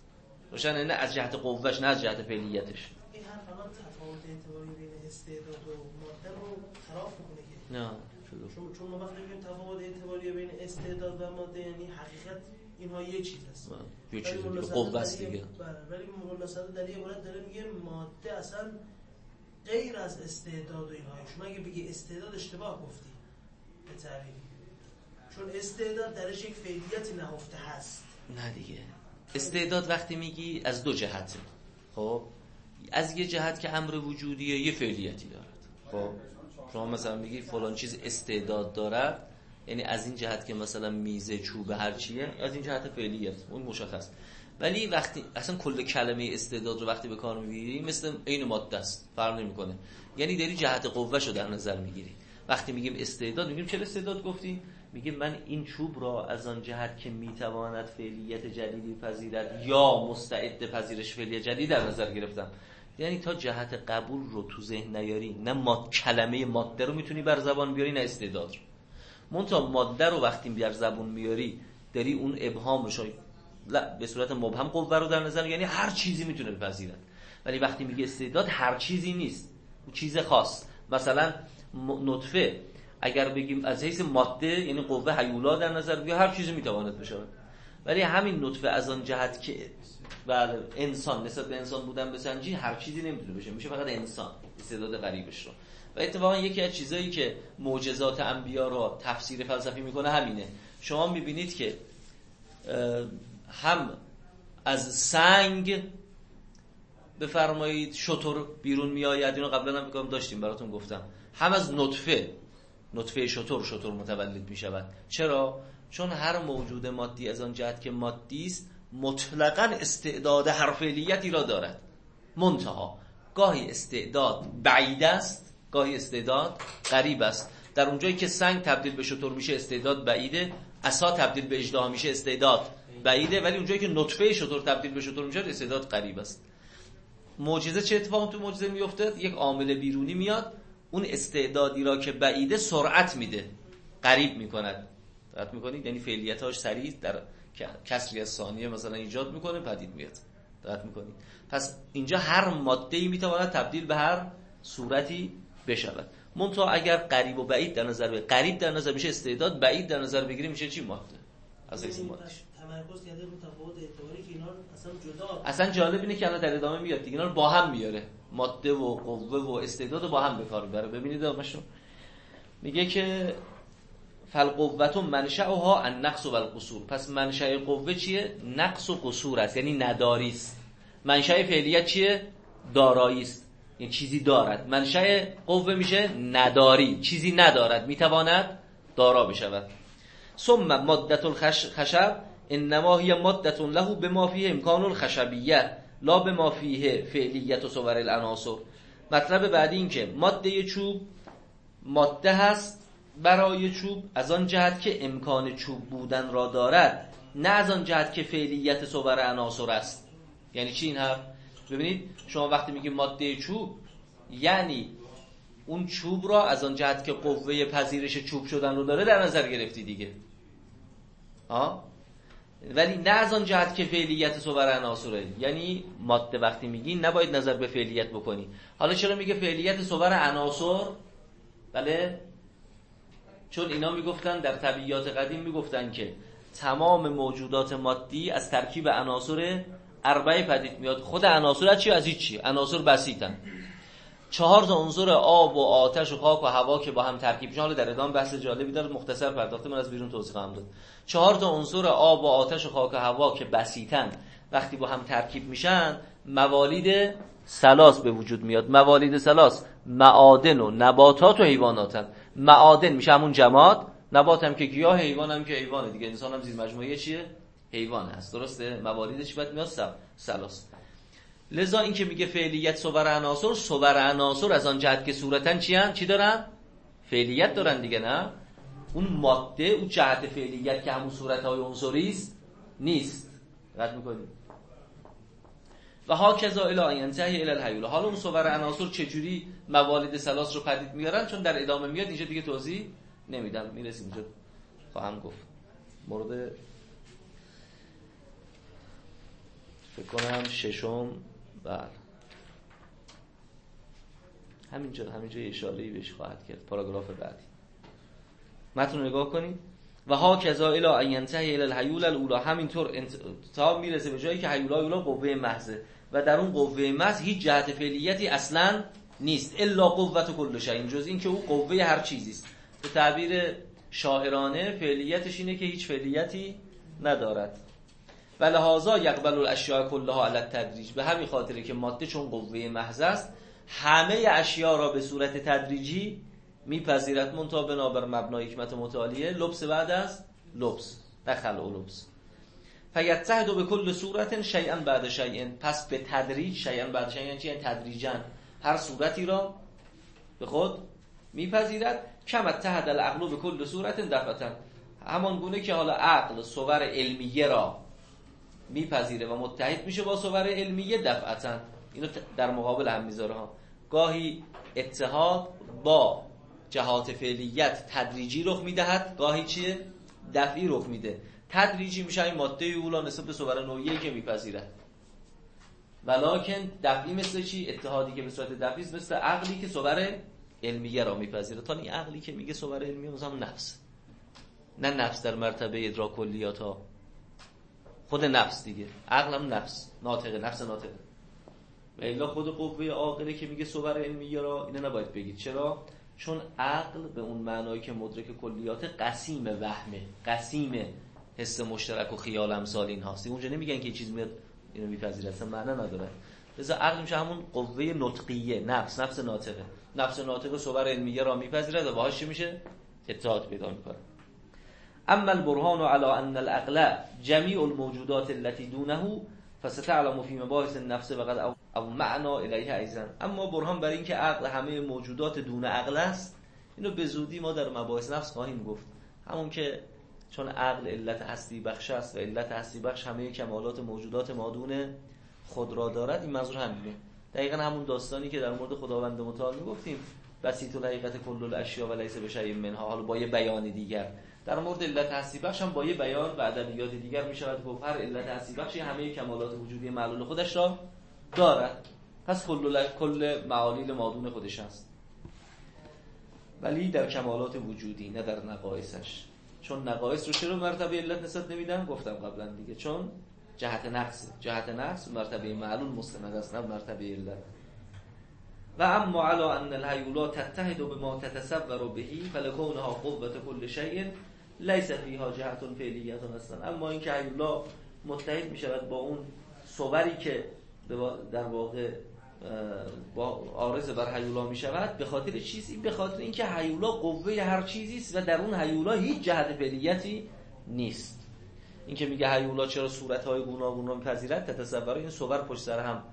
روشن؟ نه از جهت قوهش، نه از جهت فعلیتش. این حرف الان تفاوت اعتباری بین استعداد و ماده رو خراب میکنه که نه چون چون ما وقتی میگیم تفاوت اعتباری بین استعداد و ماده یعنی حقیقت اینها یه چیز است. یه چیز دیگه، قوه است دیگه. ولی مولا صدر در یه عبارت داره میگه ماده اصلا غیر از استعداد و اینها. شما اگه بگی استعداد اشتباه گفتی به تعبیر، چون استعداد درش یک فعلیتی نهفته هست. نه دیگه، استعداد وقتی میگی از دو جهته. خب از یه جهت که امر وجودیه یه فعلیتی دارد. خب شما مثلا میگی فلان چیز استعداد دارد، یعنی از این جهت که مثلا میزه، چوب، هر چیه، از این جهت فعلیت اون مشخص. ولی وقتی اصلا کل کلمه استعداد رو وقتی به کار میگیری مثل عین ماده است، فرق نمیکنه. یعنی داری جهت قوهشو در نظر میگیری. وقتی میگیم استعداد میگیم چه استعداد گفتی؟ میگه من این چوب را از آن جهت که میتواند فعلیت جدیدی پذیرد یا مستعد پذیرش فعلیت جدید در نظر گرفتم. یعنی تا جهت قبول رو تو ذهن نیاری، نه ماد کلمه ماده رو میتونی بر زبان بیاری، نه استعداد رو. منتها ماده رو وقتی بر زبان میاری داری اون ابهام رو شای لا به صورت مبهم قوه رو در نظر، یعنی هر چیزی میتونه بپذیرد. ولی وقتی میگه استعداد هر چیزی نیست، اون چیز خاص. مثلا نطفه اگر بگیم از حیث ماده یعنی قوه هیولا در نظر بگیر، هر چیزی میتواند بشه. ولی همین نطفه از آن جهت که بله انسان نسبت به انسان بودن بسنجی، هر چیزی نمیتونه بشه، میشه فقط انسان، استعداد غریبش رو. و اتفاقا یکی از چیزایی که معجزات انبیا رو تفسیر فلسفی میکنه همینه. شما میبینید که هم از سنگ بفرمایید شتر بیرون میآید، اینو قبلا هم میگم داشتیم براتون گفتم. هم از نطفه نطفه شتر شتر متولد میشود. چرا؟ چون هر موجود مادی از آن جهت که مادی است مطلقاً استعداد هر فعلیتی را دارد. منتها گاهی استعداد بعید است، گاهی استعداد قریب است. در اونجایی که سنگ تبدیل به شتر میشه استعداد بعیده، عصا تبدیل به اژدها میشه استعداد بعیده، ولی اونجایی که نطفه شتر تبدیل به شتر میشه استعداد قریب است. معجزه چه اتفاقی تو معجزه میفته؟ یک عامل بیرونی میاد، اون استعدادی را که بعیده سرعت میده، قریب میکند. دقت میکنید؟ یعنی فعلیتاش سریع در کسری از ثانیه مثلا ایجاد میکنه، پدید میاد. دقت میکنید؟ پس اینجا هر ماده‌ای میتواند تبدیل به هر صورتی بشود. منتها اگر قریب و بعید در نظر بگیریم، قریب در نظر میشه استعداد، بعید در نظر بگیریم میشه چی؟ ماده. از این ماده تمرکز کرده رو تفاوت اعتباری که اینا اصلا جدا. اصلا جالب اینه که الان در ادامه میاد دیگه، اینا رو با هم میاره، ماده و قوه و استعداد رو با هم به کار میبره. ببینید آقاشو میگه که فالقوة منشأها النقص والقصور. پس منشأ قوه چیه؟ نقص و قصور است، یعنی نداری است. منشأ فعلیت چیه؟ دارایی است، یعنی چیزی دارد. منشأ قوه میشه نداری، چیزی ندارد، میتواند دارا بشود. ثم ماده الخشب انما هي ماده له بما فيه امکان الخشبیه لا بما فيه فعلیت و صور العناصر. مطلب بعدی این که ماده چوب ماده هست برای چوب از آن جهت که امکان چوب بودن را دارد، نه از آن جهت که فعلیت صور عناصر است. یعنی چی این حرف؟ ببینید شما وقتی میگی ماده چوب، یعنی اون چوب را از آن جهت که قوه پذیرش چوب شدن رو داره در نظر گرفتی دیگه، ها؟ ولی نه از آن جهت که فعلیت صور عناصره. یعنی ماده وقتی میگی نباید نظر به فعلیت بکنی. حالا چرا میگه فعلیت صور عناصر؟ بله چون اینا میگفتن در طبیعیات قدیم میگفتن که تمام موجودات مادی از ترکیب عناصر اربعه پدید میاد. خود عناصر از چی؟ از هیچی. عناصر بسیطن. چهار تا عنصر آب و آتش و خاک و هوا که با هم ترکیب میشن، حالا در ادامه بحث جالبی داره مختصر پرداخته، من از بیرون توضیح خواهم داد. چهار تا عنصر آب و آتش و خاک و هوا که بسیطن وقتی با هم ترکیب میشن موالید ثلاث به وجود میاد. موالید ثلاث معادن و نباتات و حیواناتن. معادن میشه همون جماد، نبات هم که گیاه، حیوان هم که حیوانه دیگه. انسان هم زیر مجموعه چیه؟ حیوان هست. درسته؟ موالیدش بعد میاد ثلاث. لذا این که میگه فعلیت صور عناصر، صور عناصر از آن جهت که صورتن چی هن؟ چی دارن؟ فعلیت دارن دیگه. نه اون ماده، اون جهت فعلیت که همون صورتهای عنصری است نیست. رد میکنیم. و ها کذا الی ان ینتهی الی الحیوله. حالا اون صور عناصر چجوری موالید ثلاث رو پدید میارن؟ چون در ادامه میاد، اینجا دیگه توضیح نمیدم، میرسیم اینجا خواهم گفت. مورد فکر کنم ششم، بله همینجا همینجا اشاره‌ای بهش خواهد کرد پاراگراف بعدی. متن رو نگاه کنید. و ها کذا الی ان ینتهی الی الحیوله الاولی. همینطور تا میرسه به جایی که حیوله الاولی قوه محضه و در اون قوه محض هیچ جهت فعلیتی اصلا نیست الا قوت کل شیء، جز این که او قوه هر چیزی است. به تعبیر شاعرانه فعلیتش اینه که هیچ فعلیتی ندارد. ولهذا یقبل الاشیاء کلها علی التدریج. به همین خاطره که ماده چون قوه محض است همه اشیاء را به صورت تدریجی میپذیرد، منتها بنابر مبنای حکمت متعالیه لبس بعد از لبس، دخل و لبس. فیتحد به کل صورت شیئا بعد شیء. پس به تدریج شیئا بعد شیء یعنی چی؟ تدریجا هر صورتی را به خود میپذیرد. کما اتحد العقل به کل صورت دفعتا. همان گونه که حالا عقل صور علمیه را میپذیره و متحد میشه با صور علمیه دفعتا، اینو در مقابل هم میذاره ها. گاهی اتحاد با جهات فعلیت تدریجی رخ میدهد، گاهی چیه؟ دفعی رخ میده. تدریجی میشه این ماده اولا نسبت به صور نوعیه که میپذیرد، ولکن دفعی مثل چی؟ اتحادی که به صورت دفعی است مثل عقلی که صور علمیه را میپذیره. تا این عقلی که میگه صور علمیه مثلا نفس، نه نفس در مرتبه ادراک کلیات ها، خود نفس دیگه. عقل هم نفس ناطقه، نفس ناطقه. و الا خود قوه عاقله که میگه صور علمیه را، اینه نباید بگید. چرا؟ چون عقل به اون معنایی که مدرک کلیات قسیم وهمه، قسیم حس مشترک و خیال امثال این هاست. اونجا نمیگن که چیز میاد اینو میپذیره، اصلا معنی نداره. لذا عقل میشه همون قوه نطقیه، نفس، نفس ناطقه. نفس ناطقه صور علمیه را میپذیره و باهاش میشه اتحاد پیدا میکنه. اما البرهان على ان العقل جميع الموجودات التي دونه فستعلم في مباحث النفس وقد او, او معنا الیه ایضا. اما برهان برای این که عقل همه موجودات دون عقل است، اینو به زودی ما در مباحث نفس خواهیم گفت. همون که چون عقل علت هستی بخش است و علت هستی بخش همه کمالات موجودات مادون خود را دارد، این منظور همینه. دقیقاً همون داستانی که در مورد خداوند متعال میگفتیم، بسیط الحقیقت کل الاشیاء و لیس بشیء منها، حالا با یه بیان دیگر. در مورد علت هستی بخش هم با یه بیان و ادبیات دیگر میشود گفت هر علت هستی بخشی همه کمالات وجودی معلول خودش را دارد، پس کل کل معالیل مادون خودش است، ولی در کمالات وجودی نه در نقایصش. چون نقایص رو چرا مرتبه علت نسبت نمیدن؟ گفتم قبلا دیگه، چون جهت نقص، جهت نقص مرتبه معلول مستند است نه مرتبه علت. و اما علی ان الحیولا تتحد بما تتصور بهی فلکونها قوت کل شیء لیس فیها جهت فعلیه اصلا. اما این که حیولا متحد می شود با اون صوری که در واقع با عارض بر حیولا می شود، به خاطر چیزی، به خاطر اینکه حیولا قوه هر چیزی است و در اون حیولا هیچ جهت فعلیتی نیست. این که میگه حیولا چرا صورت‌های گوناگون را می‌پذیرد، تتصور این صور پشت سر هم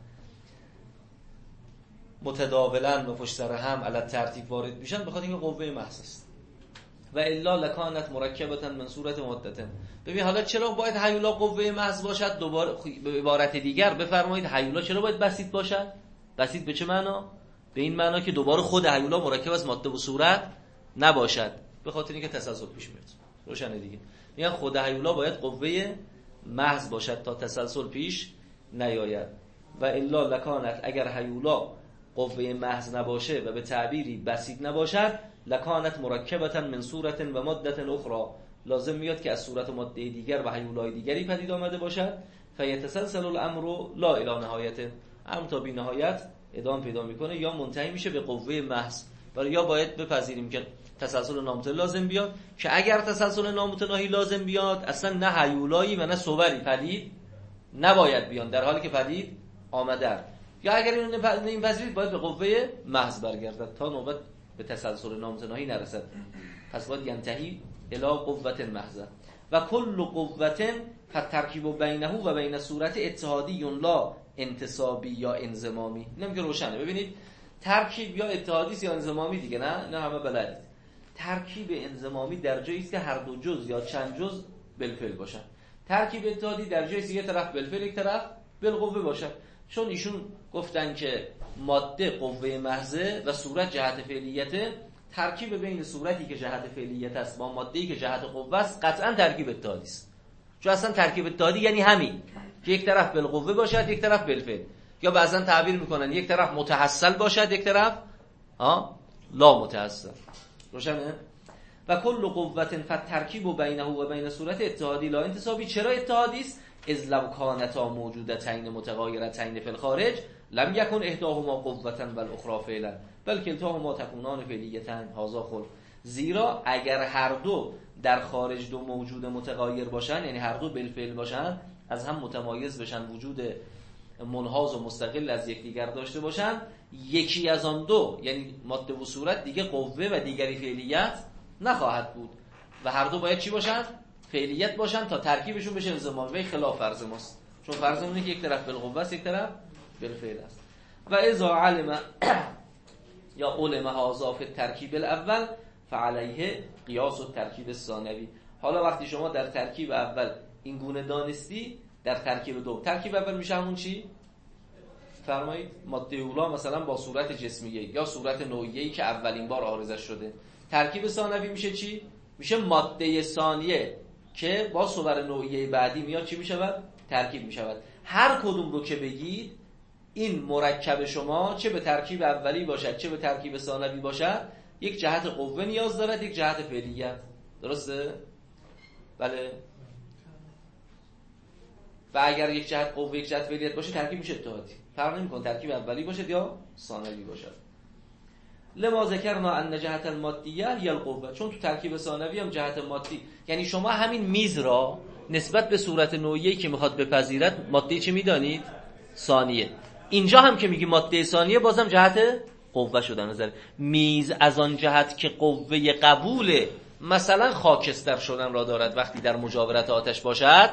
متداولا و پشت سر هم علی ترتیب وارد میشن، به خاطر اینکه قوه محض است. و الا لکانت مرکبه من صورت مادته. ببین حالا چرا باید حیولا قوه محض باشد؟ دوباره به عبارت دیگر بفرمایید حیولا چرا باید بسیط باشد؟ بسیط به چه معنا؟ به این معنا که دوباره خود حیولا مرکب از ماده و صورت نباشد، به خاطر اینکه تسلسل پیش میاد. روشنه دیگه. میگن خود حیولا باید قوه محض باشد تا تسلسل پیش نیاید. و الا لکانت، اگر حیولا قوه محض نباشه و به تعبیری بسیط نباشد، لکانت مرکبتا من صورت و مادت اخرى، لازم میاد که از صورت و ماده دیگر و هیولای دیگری پدید آمده باشد. فیتسلسل الامر لا الی نهایت، امر تا بی نهایت ادامه پیدا میکنه یا منتهی میشه به قوه محض. ولی یا باید بپذیریم که تسلسل نامتناهی لازم بیاد، که اگر تسلسل نامتناهی لازم بیاد اصلا نه هیولایی و نه صوری پدید نباید بیان در حالی که پدید آمدن، یا اگر اینو نمیپذیرید باید به قوه محض برگردد تا نوبت به تسلسل نامتناهی نرسد. پس باید ینتهی الی قوة محض. و کل قوة فالترکیب بینه و بین صورت اتحادی لا انتصابی یا انضمامی. اینم که روشنه. ببینید ترکیب یا اتحادی یا انضمامی دیگه، نه نه همه بلدید. ترکیب انضمامی در جایی است که هر دو جز یا چند جز بالفعل باشن. ترکیب اتحادی در جایی است که یک طرف بالفعل یک طرف بالقوه باشن. چون ایشون گفتن که ماده قوه محضه و صورت جهت فعلیته، ترکیب بین صورتی که جهت فعلیت است با ماده‌ای که جهت قوه است قطعا ترکیب اتحادی است. چون اصلا ترکیب اتحادی یعنی همین که یک طرف بالقوه باشد یک طرف بالفعل، یا بعضا تعبیر میکنن یک طرف متحصل باشد یک طرف ها لا متحصل. روشنه؟ و کل قوة فالترکیب بینه و بین صورت اتحادی لا انتصابی. چرا اتحادی است؟ اذ لو کانتا موجودتین متغایرتین فی الخارج لم یکن احداهما قوة والاخرى فعلا بل کلتاهما تکونان فعلیتان هذا خلق. زیرا اگر هر دو در خارج دو موجود متغایر باشن، یعنی هر دو بالفعل باشن، از هم متمایز بشن، وجود منحاز و مستقل از یکدیگر داشته باشن، یکی از آن دو یعنی ماده و صورت دیگه قوه و دیگری فعلیت نخواهد بود و هر دو باید چی باشن؟ فعلیت باشن تا ترکیبشون بشه انضمامی. خلاف فرض ماست، چون فرض اینه که یک طرف بالقوه است یک طرف بالفعل است. و اذا علم یا علم هذا فی الترکیب الاول فعلیه قیاس الترکیب الثانوی. حالا وقتی شما در ترکیب اول این گونه دانستی، در ترکیب دوم، ترکیب اول میشه همون چی؟ فرمایید ماده اولا مثلا با صورت جسمیه یا صورت نوعیه‌ای که اولین بار عارضش شده. ترکیب ثانوی میشه چی؟ میشه ماده ثانیه که با صور نوعیه بعدی میاد چی میشود؟ ترکیب میشود. هر کدوم رو که بگید این مرکب شما چه به ترکیب اولی باشد چه به ترکیب ثانوی باشد، یک جهت قوه نیاز دارد، یک جهت فعلیت. درسته؟ بله. و اگر یک جهت قوه یک جهت فعلیت باشه ترکیب میشه اتحادی. فرق نمیکنه ترکیب اولی باشد یا ثانوی باشد. لما ذکرنا ان جهت المادیه یا القوه، چون تو ترکیب ثانوی هم جهت مادی، یعنی شما همین میز را نسبت به صورت نوعیه‌ای که میخواد بپذیرد ماده چی میدانید؟ ثانیه. اینجا هم که میگی ماده ثانیه بازم جهت قوه شده نظر. میز از آن جهت که قوه قبول مثلا خاکستر شدن را دارد وقتی در مجاورت آتش باشد،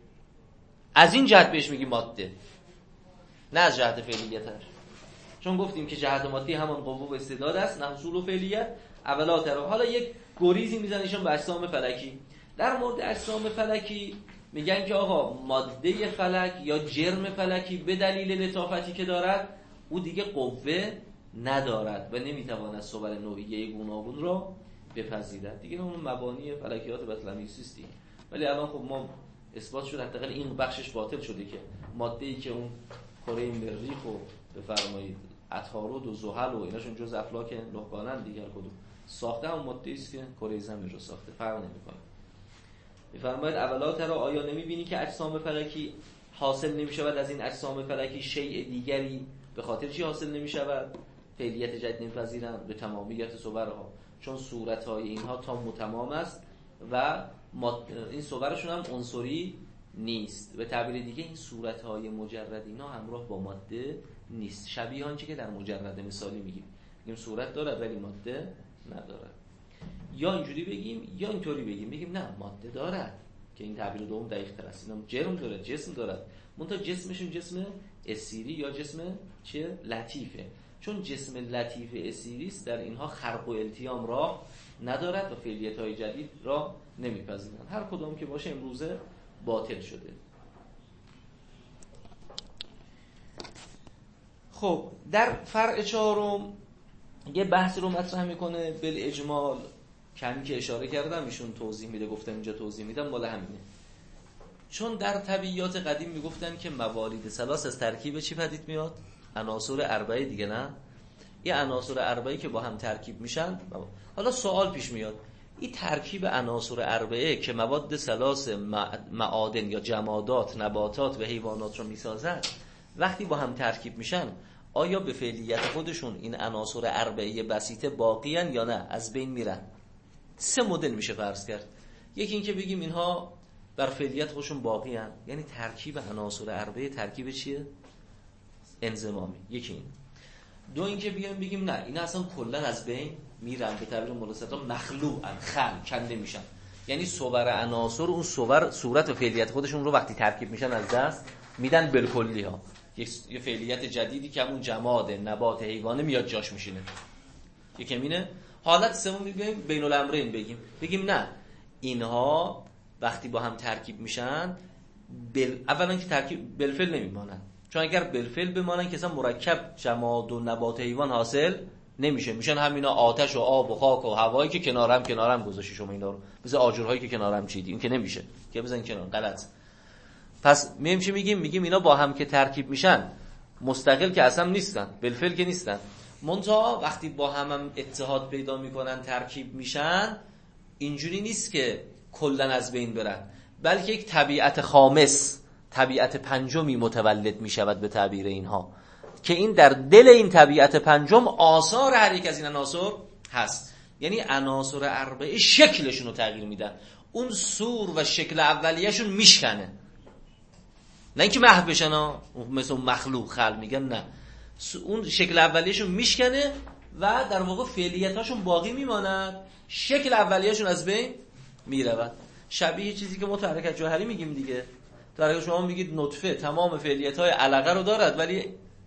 از این جهت بهش میگی ماده، نه از جهت فعلیتش. چون گفتیم که جهت مادی همان قوه و استعداد است، نه حصول و فعلیت. اولا ترا حالا یک گریزی میزنیشون به اجسام فلکی. در مورد اجسام فلکی میگن که آقا ماده فلک یا جرم فلکی به دلیل لطافتی که دارد او دیگه قوه ندارد و نمیتواند صور نوعیه گوناگون را بپذیرد. دیگه اون مبانی فلکیات بطلمیسی است. ولی الان خب ما اثبات شد حداقل این بخشش باطل شده که ماده‌ای که اون کره مریخ و بفرمایید عطارد و زحل و ایناشون جز افلاک لهکانن دیگر کدوم ساخته هم ماده است که کره زمین رو ساخته، فرق نمیکنه. میفرماید اولا ترا آیا نمیبینی که اجسام فلکی حاصل نمیشود از این اجسام فلکی شیء دیگری؟ به خاطر چی حاصل نمیشود؟ فعلیت جدید نمیپذیرند به تمامیت صورها، چون صورتهای اینها تام و تمام است و این صورشون هم عنصری نیست. به تعبیر دیگه این صورتهای مجرد اینا همراه با ماده نیست، شبیه آنچه که در مجرد مثالی میگیم، این صورت دارد ولی ماده ندارد. یا اینجوری بگیم یا اینطوری بگیم، بگیم نه ماده دارد که این تعبیر دوم دقیق تر است. اینا جرم دارد، جسم دارد، منتها جسمشون جسم اسیری یا جسم چه لطیفه، چون جسم لطیف اسیری است در اینها خرق و التیام را ندارد و فعلیت‌های جدید را نمیپذیرند. هر کدوم که باشه امروزه باطل شده. خب در فرع چهارم یه بحث رو مطرح میکنه بالاجمال، کمی که اشاره کردم ایشون توضیح میده، گفتم اینجا توضیح میدم مال همینه. چون در طبیعیات قدیم میگفتن که موالید ثلاث از ترکیب چی پدید میاد؟ عناصر اربعه دیگه، نه این عناصر اربعه که با هم ترکیب میشن. حالا سوال پیش میاد، این ترکیب عناصر اربعه که مواد ثلاث معادن یا جمادات، نباتات و حیوانات رو میسازن، وقتی با هم ترکیب میشن آیا به فعلیت خودشون این عناصر اربعه بسیطه باقیان یا نه از بین میرن؟ سه مدل میشه فرض کرد. یکی این که بگیم اینها بر فعلیت خودشون باقیان، یعنی ترکیب عناصر اربعه ترکیب چیه؟ انضمامی. یکی این. دو این که بگیم بگیم نه اینا اصلا کلا از بین میرن، به تعبیر ملوستا مخلوعن، خل کنده میشن، یعنی صور عناصر اون صور صورت و فعلیت خودشون رو وقتی ترکیب میشن از دست میدن بالکلی ها. یه فعلیت جدیدی که همون جماد، نبات، حیوانه میاد جاش میشینه. یکم اینه. حالت سوم میگیم بین الامرین، بگیم بگیم نه اینها وقتی با هم ترکیب میشن بل... اولا که ترکیب بالفعل نمیمانن، چون اگر بالفعل بمانن که اصلا مرکب جماد و نبات حیوان حاصل نمیشه، میشن همینا آتش و آب و خاک و هوایی که کنارم کنارم گذاشتی شما اینا رو، مثل آجرهایی که کنارم چیدی، این که نمیشه که بزن کنار، غلط. پس میگیم چی میگیم؟ میگیم اینا با هم که ترکیب میشن مستقل که اصلا نیستن، بالفعل که نیستن، منتها وقتی با هم, هم اتحاد پیدا میکنن ترکیب میشن اینجوری نیست که کلا از بین برن، بلکه یک طبیعت خامس، طبیعت پنجمی متولد میشود به تعبیر اینها، که این در دل این طبیعت پنجم آثار هر یک از این عناصر هست. یعنی عناصر اربعه شکلشون رو تغییر میدن، اون سور و شکل اولیه‌شون میشکنه، نه اینکه محو بشن ها مثل مخلوق خلق میگن، نه، اون شکل اولیه‌شون میشکنه و در واقع فعلیتاشون باقی میماند، شکل اولیه‌شون از بین میرود. شبیه چیزی که ما تو حرکت جوهری میگیم دیگه. تو حرکت شما میگید نطفه تمام فعلیت‌های علقه رو دارد ولی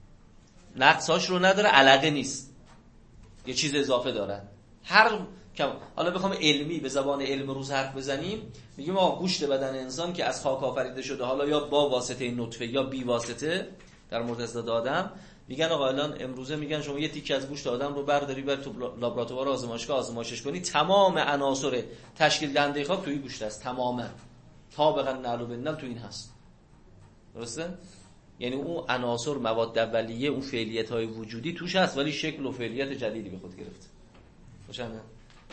نقصاش رو نداره، علقه نیست، یه چیز اضافه دارد. هر کم حالا بخوام علمی به زبان علم روز حرف بزنیم، میگیم آقا گوشت بدن انسان که از خاک آفریده شده، حالا یا با واسطه نطفه یا بی واسطه، در مورد ازداد آدم میگن آقا الان امروزه میگن شما یه تیکه از گوشت آدم رو برداری بر تو لابراتوار آزمایشگاه آزمایشش کنی، تمام عناصر تشکیل دهنده خاک توی گوشت است، تماما طابقا نعلو بالنعل تو این هست. درسته؟ یعنی اون عناصر مواد اولیه اون فعلیت‌های وجودی توش هست ولی شکل و فعلیت جدیدی به خود گرفته. روشنه؟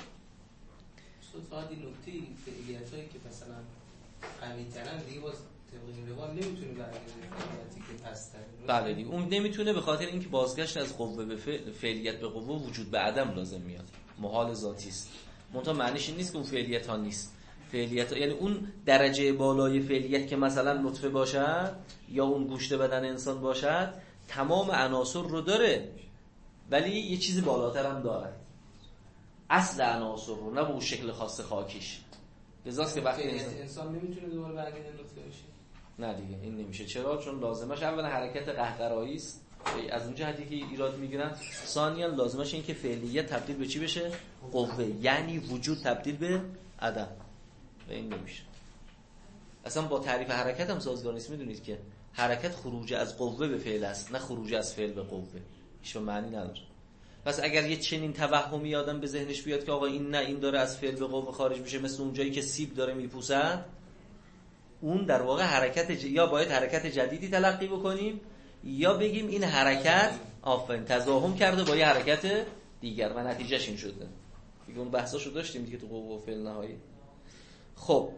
فقط این نکته فعلیت‌هایی که مثلا قوی‌ترن دیگه باز طبق روال نمیتونه برگرده فعلیتی که پس‌تره. بله دیگه اون نمیتونه، به خاطر اینکه بازگشت از قوه به فعل، فعلیت به قوه، وجود به عدم لازم میاد، محال ذاتی است. منتها معنیش این نیست که اون فعلیت ها نیست. فعلیت ها یعنی اون درجه بالای فعلیت که مثلا نطفه باشد یا اون گوشت بدن انسان باشد تمام عناصر رو داره ولی یه چیز بالاتر هم داره، اصل عناصر رو، نه به اون شکل خاص خاکیش. لذاست که وقتی انسان, انسان نمیتونه دوباره برگرده نطفه بشه. نه دیگه این نمیشه. چرا؟ چون لازمش اولا حرکت قهقرایی است، از اون جهتی که ایراد میگیرن، ثانیاً لازمش این که فعلیت تبدیل به چی بشه؟ قوه، یعنی وجود تبدیل به عدم. و این نمیشه. اصلا با تعریف حرکت هم سازگار نیست. میدونید که حرکت خروج از قوه به فعل است، نه خروج از فعل به قوه. هیچ معنی نداره. پس اگر یه چنین توهمی آدم به ذهنش بیاد که آقا این نه این داره از فعل به قوه خارج میشه، مثل اون جایی که سیب داره میپوسد، اون در واقع حرکت ج... یا باید حرکت جدیدی تلقی بکنیم یا بگیم این حرکت آفرین تزاحم کرده با یه حرکت دیگر و نتیجهش این شده. دیگه اون بحثاشو داشتیم دیگه تو قوه و فعل نهایی. خب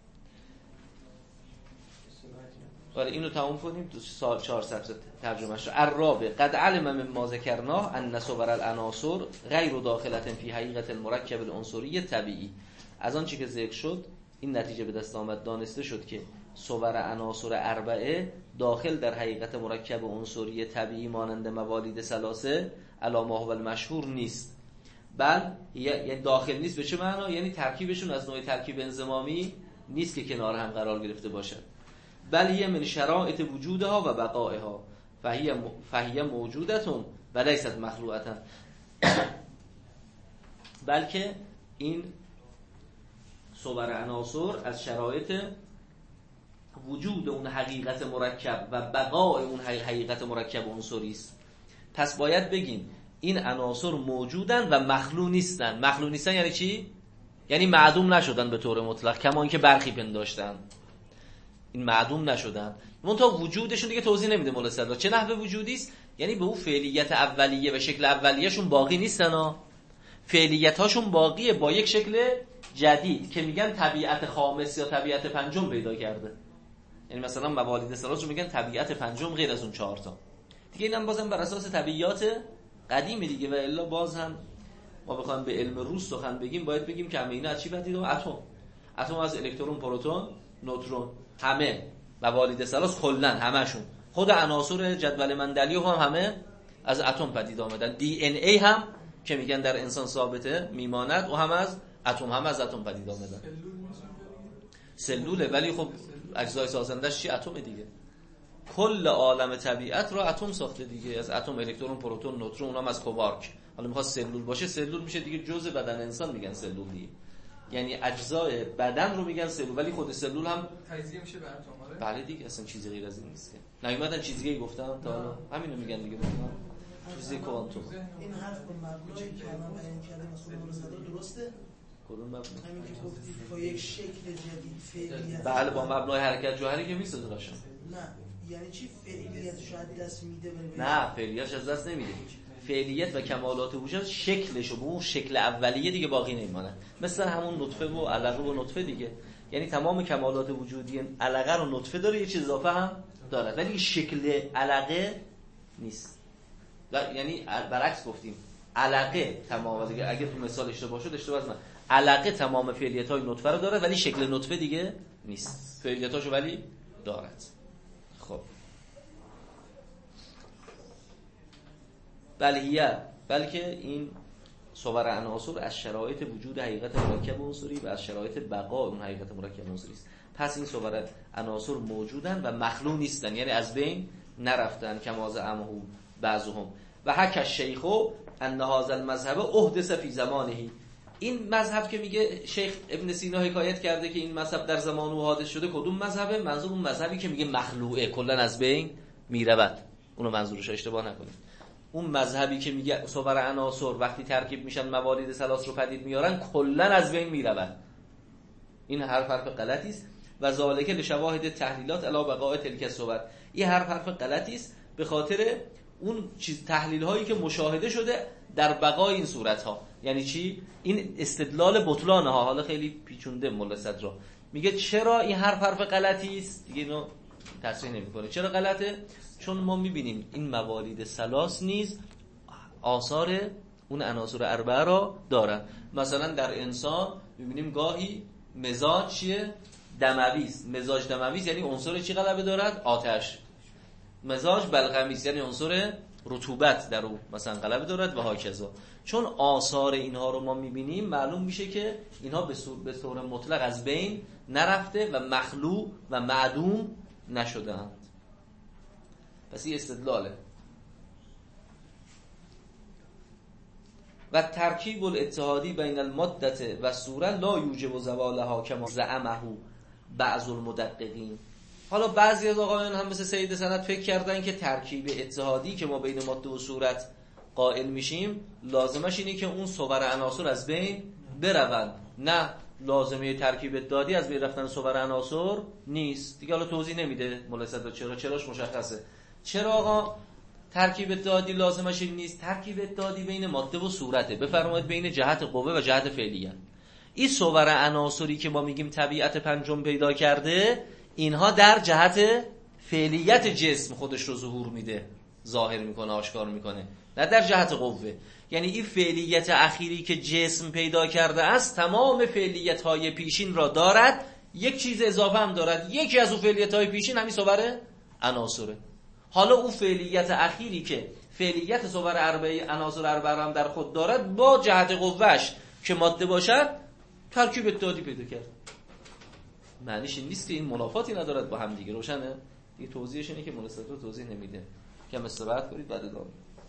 ولی اینو تموم کنیم تو سال چهارصد ترجمهش رو. الرابع قد علم من ما ذکرناه ان صور العناصر غیر داخله فی حقیقت المرکب العنصری طبیعی. از آن چی که ذکر شد این نتیجه به دست آمد، دانسته شد که صور عناصر اربعه داخل در حقیقت مرکب عنصری طبیعی مانند موالید ثلاثه علی ما هو المشهور نیست، بل یعنی داخل نیست. به چه معنا؟ یعنی ترکیبشون از نوع ترکیب انضمامی نیست که کنار هم قرار گرفته باشد، بل هی من شرایط وجودها و بقائها فهی فهی موجودتون و لیست مخلوقتن. بلکه این صور عناصر از شرایط وجود اون حقیقت مرکب و بقای اون حقیقت مرکب عنصری است. پس باید بگیم این عناصر موجودن و مخلوق نیستن. مخلوق نیستن یعنی چی؟ یعنی معدوم نشدن به طور مطلق، کما اینکه برخی پنداشتن. این معدوم نشدن. منتها وجودشون دیگه توضیح نمیده مولا صدرا چه نحوه وجودی است، یعنی به اون فعلیت اولیه و شکل اولیه‌شون باقی نیستن ها، فعلیت‌هاشون باقیه با یک شکل جدید که میگن طبیعت خامس یا طبیعت پنجم پیدا کرده. یعنی مثلا موالید ثلاث رو میگن طبیعت پنجم غیر از اون چهار تا دیگه. اینم بازم بر اساس طبیعیات قدیمی دیگه، و الا باز هم ما بخوایم به علم روز سخن بگیم باید بگیم که همه اینا از چی پدید اومد؟ اتم. اتم از الکترون، پروتون، نوترون، همه موالید ثلاث کلا همشون، خود عناصر جدول مندلی هم همه از اتم پدید آمدن. دی ان ای هم که میگن در انسان ثابته میماند و هم از اتم هم از اتم پدید آمدن. سلوله، ولی خب اجزای سازندش چی؟ اتم دیگه. کل عالم طبیعت رو اتم ساخته دیگه، از اتم، الکترون، پروتون، نوترون، اونم از کوارک. حالا میخواد سلول باشه، سلول میشه دیگه جزء بدن انسان میگن سلول دیگه. یعنی اجزای بدن رو میگن سلول، ولی خود سلول هم تجزیه میشه به اتم. بله دیگه، اصلا چیزی غیر از این نیست که. نمیدونن چیزی دیگه گفتم تا حالا همینو میگن دیگه. فیزیک کوانتوم. این حرف به مبنای که الان بیان کردیم از اون صدا درسته؟ کدوم مبنا؟ همین که گفتید با یک شکل جدید فعلیت. بله، با مبنای حرکت جوهری که میسازه قشنگ. نه یعنی چی فعلیت شاید دست میده؟ نه، فعلیتش از دست نمیده. فعلیت و کمالات وجود شکلش و به اون شکل اولیه دیگه باقی نمیمونه، مثل همون نطفه و علقه و نطفه دیگه. یعنی تمام کمالات وجودی علقه رو نطفه داره، یه چیز اضافه هم داره، ولی شکل علقه نیست. یعنی برعکس گفتیم علقه تمام دیگه، اگه تو مثال اشتباه شد اشتباه است، علقه تمام فعلیت‌های نطفه رو داره ولی شکل نطفه دیگه نیست، فعلیتاشو ولی دارد. خب بلهیه، بلکه این صور عناصر از شرایط وجود حقیقت مرکب عنصری و از شرایط بقا اون حقیقت مرکب عنصری است. پس این صور عناصر موجودن و مخلو نیستن، یعنی از بین نرفتن. کما زعمه بعضهم و حک الشیخ ان هذا المذهب احدث فی زمانه. این مذهب که میگه شیخ ابن سینا حکایت کرده که این مذهب در زمان او حادث شده، کدوم مذهبه؟ منظور اون مذهبی که میگه مخلوعه، کلا از بین میرود. اونو منظورش، اشتباه نکنید. اون مذهبی که میگه صور عناصر وقتی ترکیب میشن موالید ثلاث رو پدید میارن کلا از بین میرون، این حرف حرف غلطی است. و ذالک لشواهد تحلیلات الی بقاء تلک الصور. این حرف حرف غلطی است به خاطر اون چیز تحلیل هایی که مشاهده شده در بقای این صورت ها. یعنی چی؟ این استدلال بطلان ها. حالا خیلی پیچونده مولا صدرا میگه چرا این حرف حرف غلطی است، دیگه اینو تصریح نمیکنه. چرا غلطه؟ چون ما میبینیم این موالید ثلاث نیز آثار اون عناصر اربعه را دارن. مثلا در انسان میبینیم گاهی مزاج چیه؟ دموی است. مزاج دموی است یعنی عنصر چی غلبه دارد؟ آتش. مزاج بلغمی است یعنی عنصر رطوبت در او مثلا غلبه دارد و هاکذا. چون آثار اینها رو ما میبینیم معلوم میشه که اینها به صورت به طور مطلق از بین نرفته و مخلوع و معدوم نشدند. پس این استدلاله. و ترکیب الاتحادی بین الماده و صوره لا یوجب زوالها کما زعمه بعض المدققین. حالا بعضی از آقایان هم مثل سید سند فکر کردن که ترکیب اتحادی که ما بین ماده و صورت قائل میشیم لازمش اینه که اون صور عناصر از بین بروند. نه، لازمه ترکیب اتحادی از بین رفتن صور عناصر نیست. دیگه حالا توضیح نمیده مولا صدرا چرا، چراش مشخصه. چرا آقا ترکیب اتحادی لازمش این نیست؟ ترکیب اتحادی بین ماده و صورته. بفرمایید بین جهت قوه و جهت فعلیت. این صور عناصری که ما میگیم طبیعت پنجم پیدا کرده، اینها در جهت فعلیت جسم خودش رو ظهور میده، ظاهر میکنه، آشکار میکنه، نه در جهت قوه. یعنی این فعلیت اخیری که جسم پیدا کرده است تمام فعلیت های پیشین را دارد، یک چیز اضافه هم دارد. یکی از اون فعلیت های پیشین همین صور عناصره. حالا اون فعلیت اخیری که فعلیت صور اربعه عناصر اربعه هم در خود دارد، با جهت قوهش که ماده باشد ترکیب اتحادی پیدا کرد. معنیش این نیست که این منافاتی ندارد با هم دیگه. روشنه؟ دیگه توضیحش اینه که مولا صدرا توضیح نمیده. کم استراحت کنید بعد ادامه.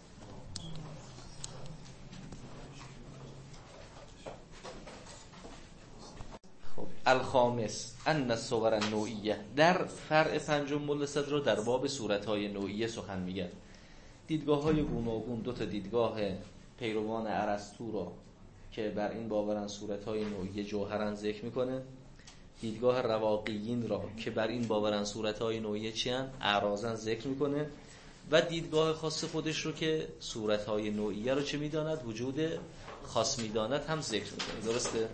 خب الخامس ان الصور النوعیه. در فرع پنجم مولا صدرا در باب صورت‌های نوعیه سخن میگه. دیدگاه‌های گوناگون، دو تا دیدگاه پیروان ارسطو را که بر این باورن صورت‌های نوعیه جوهرن ذکر میکنه. دیدگاه رواقیین را که بر این باورن صورت‌های نوعیه چی هستند اعراضاً ذکر میکنه و دیدگاه خاص خودش رو که صورت‌های نوعیه رو چه میداند وجود خاص میداند هم ذکر میکنه. درسته؟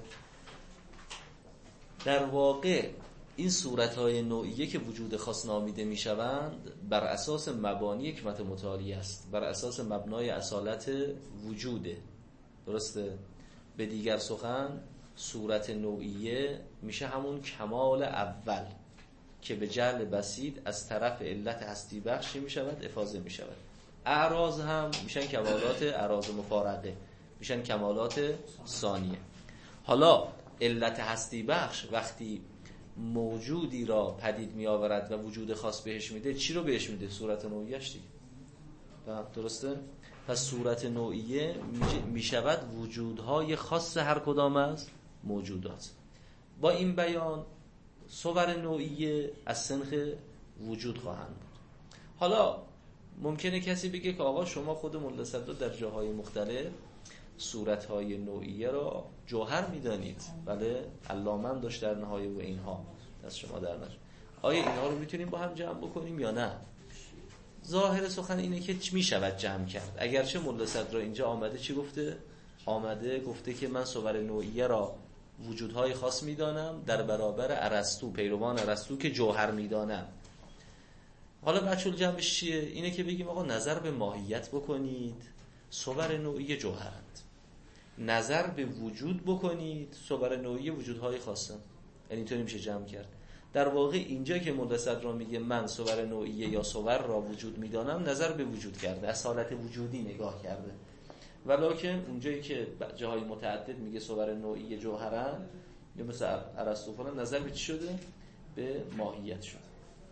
در واقع این صورت‌های نوعیه که وجود خاص نامیده میشوند بر اساس مبانی حکمت متعالی است، بر اساس مبنای اصالت وجوده. درسته؟ به دیگر سخن صورت نوعیه میشه همون کمال اول که به جعل بسیط از طرف علت هستی بخش میشود افاضه میشود. اعراض هم میشن کمالات اعراض مفارقه، میشن کمالات ثانیه. حالا علت هستی بخش وقتی موجودی را پدید می آورد و وجود خاص بهش میده، چی رو بهش میده؟ صورت نوعیه‌اش دیگه. درسته؟ پس صورت نوعیه می شود وجودهای خاص هر کدام از موجودات. با این بیان صور نوعیه از سنخ وجود خواهند بود. حالا ممکنه کسی بگه که آقا شما خود ملا صدرا در جاهای مختلف صورتهای نوعیه را جوهر میدانید، بله علامه هم داشت در نهایه و اینها دست شما در نشد. آیا اینها رو میتونیم با هم جمع بکنیم یا نه؟ ظاهر سخن اینه که میشود جمع کرد. اگرچه ملا صدرا اینجا آمده چی گفته؟ آمده گفته که من صور نوعیه را وجودهای خاص میدانم در برابر ارسطو، پیروان ارسطو که جوهر میدانم. حالا بچه‌ل جمعش چیه؟ اینه که بگیم آقا نظر به ماهیت بکنید، صور نوعیه جوهرند. نظر به وجود بکنید، صور نوعیه وجودهای خاصن. یعنی اینطوری میشه جمع کرد. در واقع اینجا که ملا صدرا میگه من صور نوعیه یا صور را وجود میدانم، نظر به وجود کرده، از حالت وجودی نگاه کرده. ولکن اونجایی که جاهای متعدد میگه صور نوعیه جوهرن یا مثل ارسطو فلان، نظر به چی شده؟ به ماهیت شده.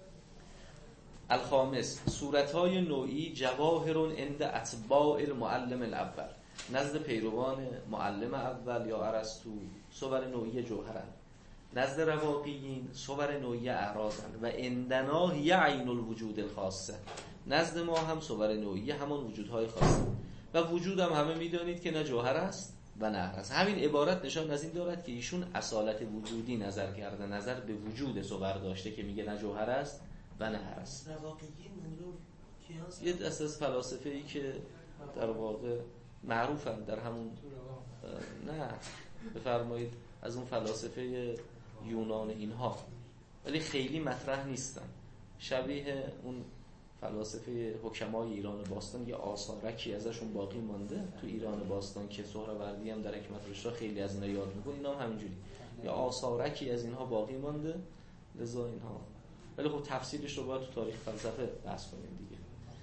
الخامس صورتهای نوعی جواهر عند اتباع المعلم الاول. نزد پیروان معلم اول یا ارسطو صور نوعی جوهرند، نزد رواقیین صور نوعی اعراضند و عندنا هی عین الوجود الخاصه. نزد ما هم صور نوعی همان وجودهای خاصه و وجود هم همه میدانید که نه جوهر است و نه اعراض. همین عبارت نشان از این دارد که ایشون اصالت وجودی نظر کرده، نظر به وجود صور داشته که میگه نه جوهر است و نه هست. رواقیین منظور کیاست؟ یه دسته از فلاسفه ای که در واقع معروفن در همون نه بفرمایید از اون فلاسفه یونان اینها، ولی خیلی مطرح نیستن. شبیه اون فلاسفه حکمای ایران باستان یه آثارکی ازشون باقی مانده تو ایران باستان که سهروردی هم در حکمت رشدا خیلی از اینا یاد میکنه. اینا هم همینجوری یه آثارکی از اینها باقی مانده، لذا اینها. ولی خب تفسیرش رو باید تو تاریخ فلسفه بحث کنیم دیگه.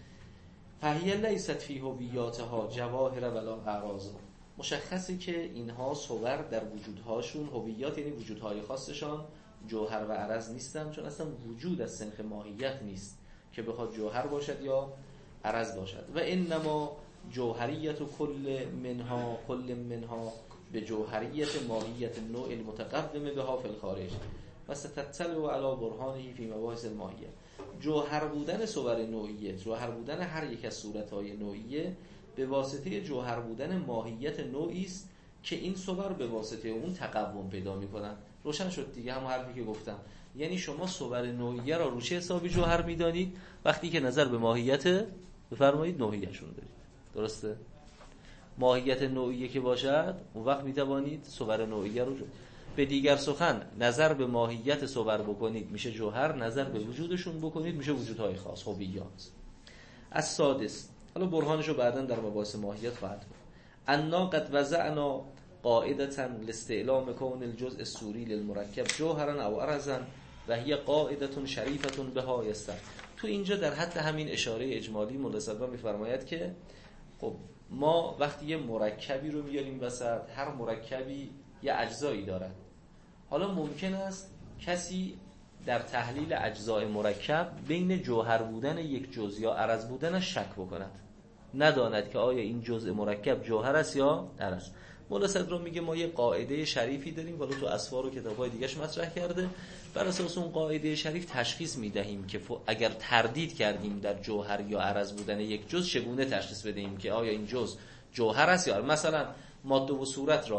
فهیه لیست فی هویاتها جواهر ولا اعراض. مشخصه که اینها صور در وجودهاشون، هویات یعنی وجودهای خاصشان، جوهر و عرض نیستن، چون اصلا وجود از سنخ ماهیت نیست که بخواد جوهر باشد یا عرض باشد. و انما جوهریت و کل منها کل منها به جوهریت ماهیت نوع المتقدم بها فی الخارج و ستطلع علی برهانه فی مباحث الماهیت. جوهر بودن صور نوعیه، جوهر بودن هر یک از صورت‌های نوعیه به واسطه جوهر بودن ماهیت نوعی است که این صور به واسطه اون تقوم پیدا می‌کنن. روشن شد دیگه همون حرفی که گفتم. یعنی شما صور نوعیه را رو چه حسابی جوهر می‌دانید؟ وقتی که نظر به ماهیت بفرمایید نوعیه‌شون دارید. درسته؟ ماهیت نوعیه که باشد اون وقت می‌توانید صور نوعیه رو جو. به دیگر سخن نظر به ماهیت صور بکنید میشه جوهر، نظر به وجودشون بکنید میشه وجودهای خاص، هویات. از سادس، حالا برهانشو بعداً در مباحث ماهیت خواهد گفت. انا قد وضعنا قاعدة لاستعلام کون الجزء السوری للمرکب جوهرا او عرضا و هی قاعدة شریفة بها یستر. تو اینجا در حد همین اشاره اجمالی ملا صدرا میفرماید که خب ما وقتی یه مرکبی رو میاریم وسط، هر مرکبی یه اجزایی دارد. حالا ممکن است کسی در تحلیل اجزای مرکب بین جوهر بودن یک جزء یا عرض بودنش شک بکند، نداند که آیا این جزء مرکب جوهر است یا عرض. مولا صدرا میگه ما یه قاعده شریفی داریم، ولی تو اسفار و کتاب‌های دیگه‌اش مطرح کرده. بر اساس اون قاعده شریف تشخیص میدهیم که اگر تردید کردیم در جوهر یا عرض بودن یک جزء، چگونه تشخیص بدهیم که آیا این جزء جوهر است یا عرض. مثلا ماده و صورت را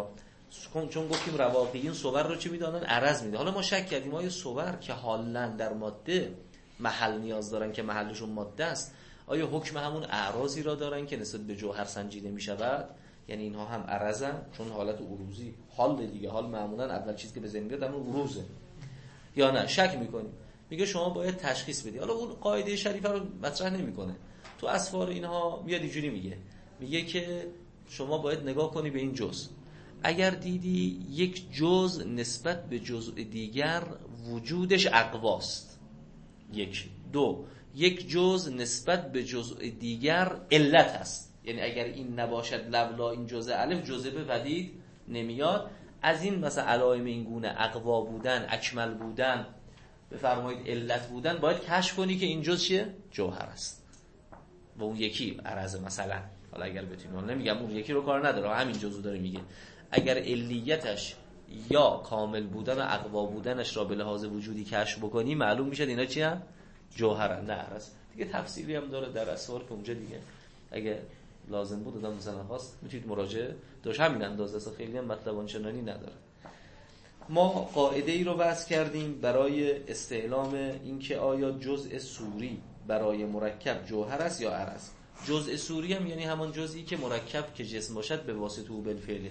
چون گفتیم رواقیین صور رو چی میدانن؟ عرض میدن. حالا ما شک کردیم آیا صور که حالا در ماده محل نیاز دارن که محلشون ماده است، آیا حکم همون اعراضی را دارن که نسبت به جوهر سنجیده میشود؟ یعنی اینها هم عرضن چون حالت عروضی حال دیگه، حال معمولا اول چیزی که به ذهن میاد همون عروضه، یا نه شک میکنیم؟ میگه شما باید تشخیص بدی. حالا اون قاعده شریفه رو مطرح نمیکنه، تو اسفار اینها میاد اینجوری میگه، میگه که شما باید نگاه کنی به این جزء. اگر دیدی یک جزء نسبت به جزء دیگر وجودش اقواست، یک. دو، یک جزء نسبت به جزء دیگر علت است، یعنی اگر این نباشد لولا این جزء الف جزء به پدید نمیاد. از این مثلا علائم این گونه اقوا بودن، اکمل بودن، بفرمایید علت بودن، باید کشف کنی که این جزء چیه؟ جوهر است. و اون یکی عرض مثلا، حالا اگر بتونیم، حالا نمیگم اون یکی رو کار نداره، همین جزء داره میگه. اگر علیتش یا کامل بودن و اقوا بودنش را به لحاظ وجودی کشف بکنی، معلوم میشه اینا چی هم؟ جوهرن، نه عرض. دیگه تفسیری هم داره در اسوار که اونجا دیگه اگه لازم بود آدم مثلا خواست میتونید مراجعه داشت، همین اندازه است، خیلی هم مطلب آنچنانی نداره. ما قاعده ای رو وضع کردیم برای استعلام اینکه آیا جزء صوری برای مرکب جوهر است یا عرض. جزء صوری هم یعنی همان جزئی که مرکب که جسم باشد به واسطه او بالفعل.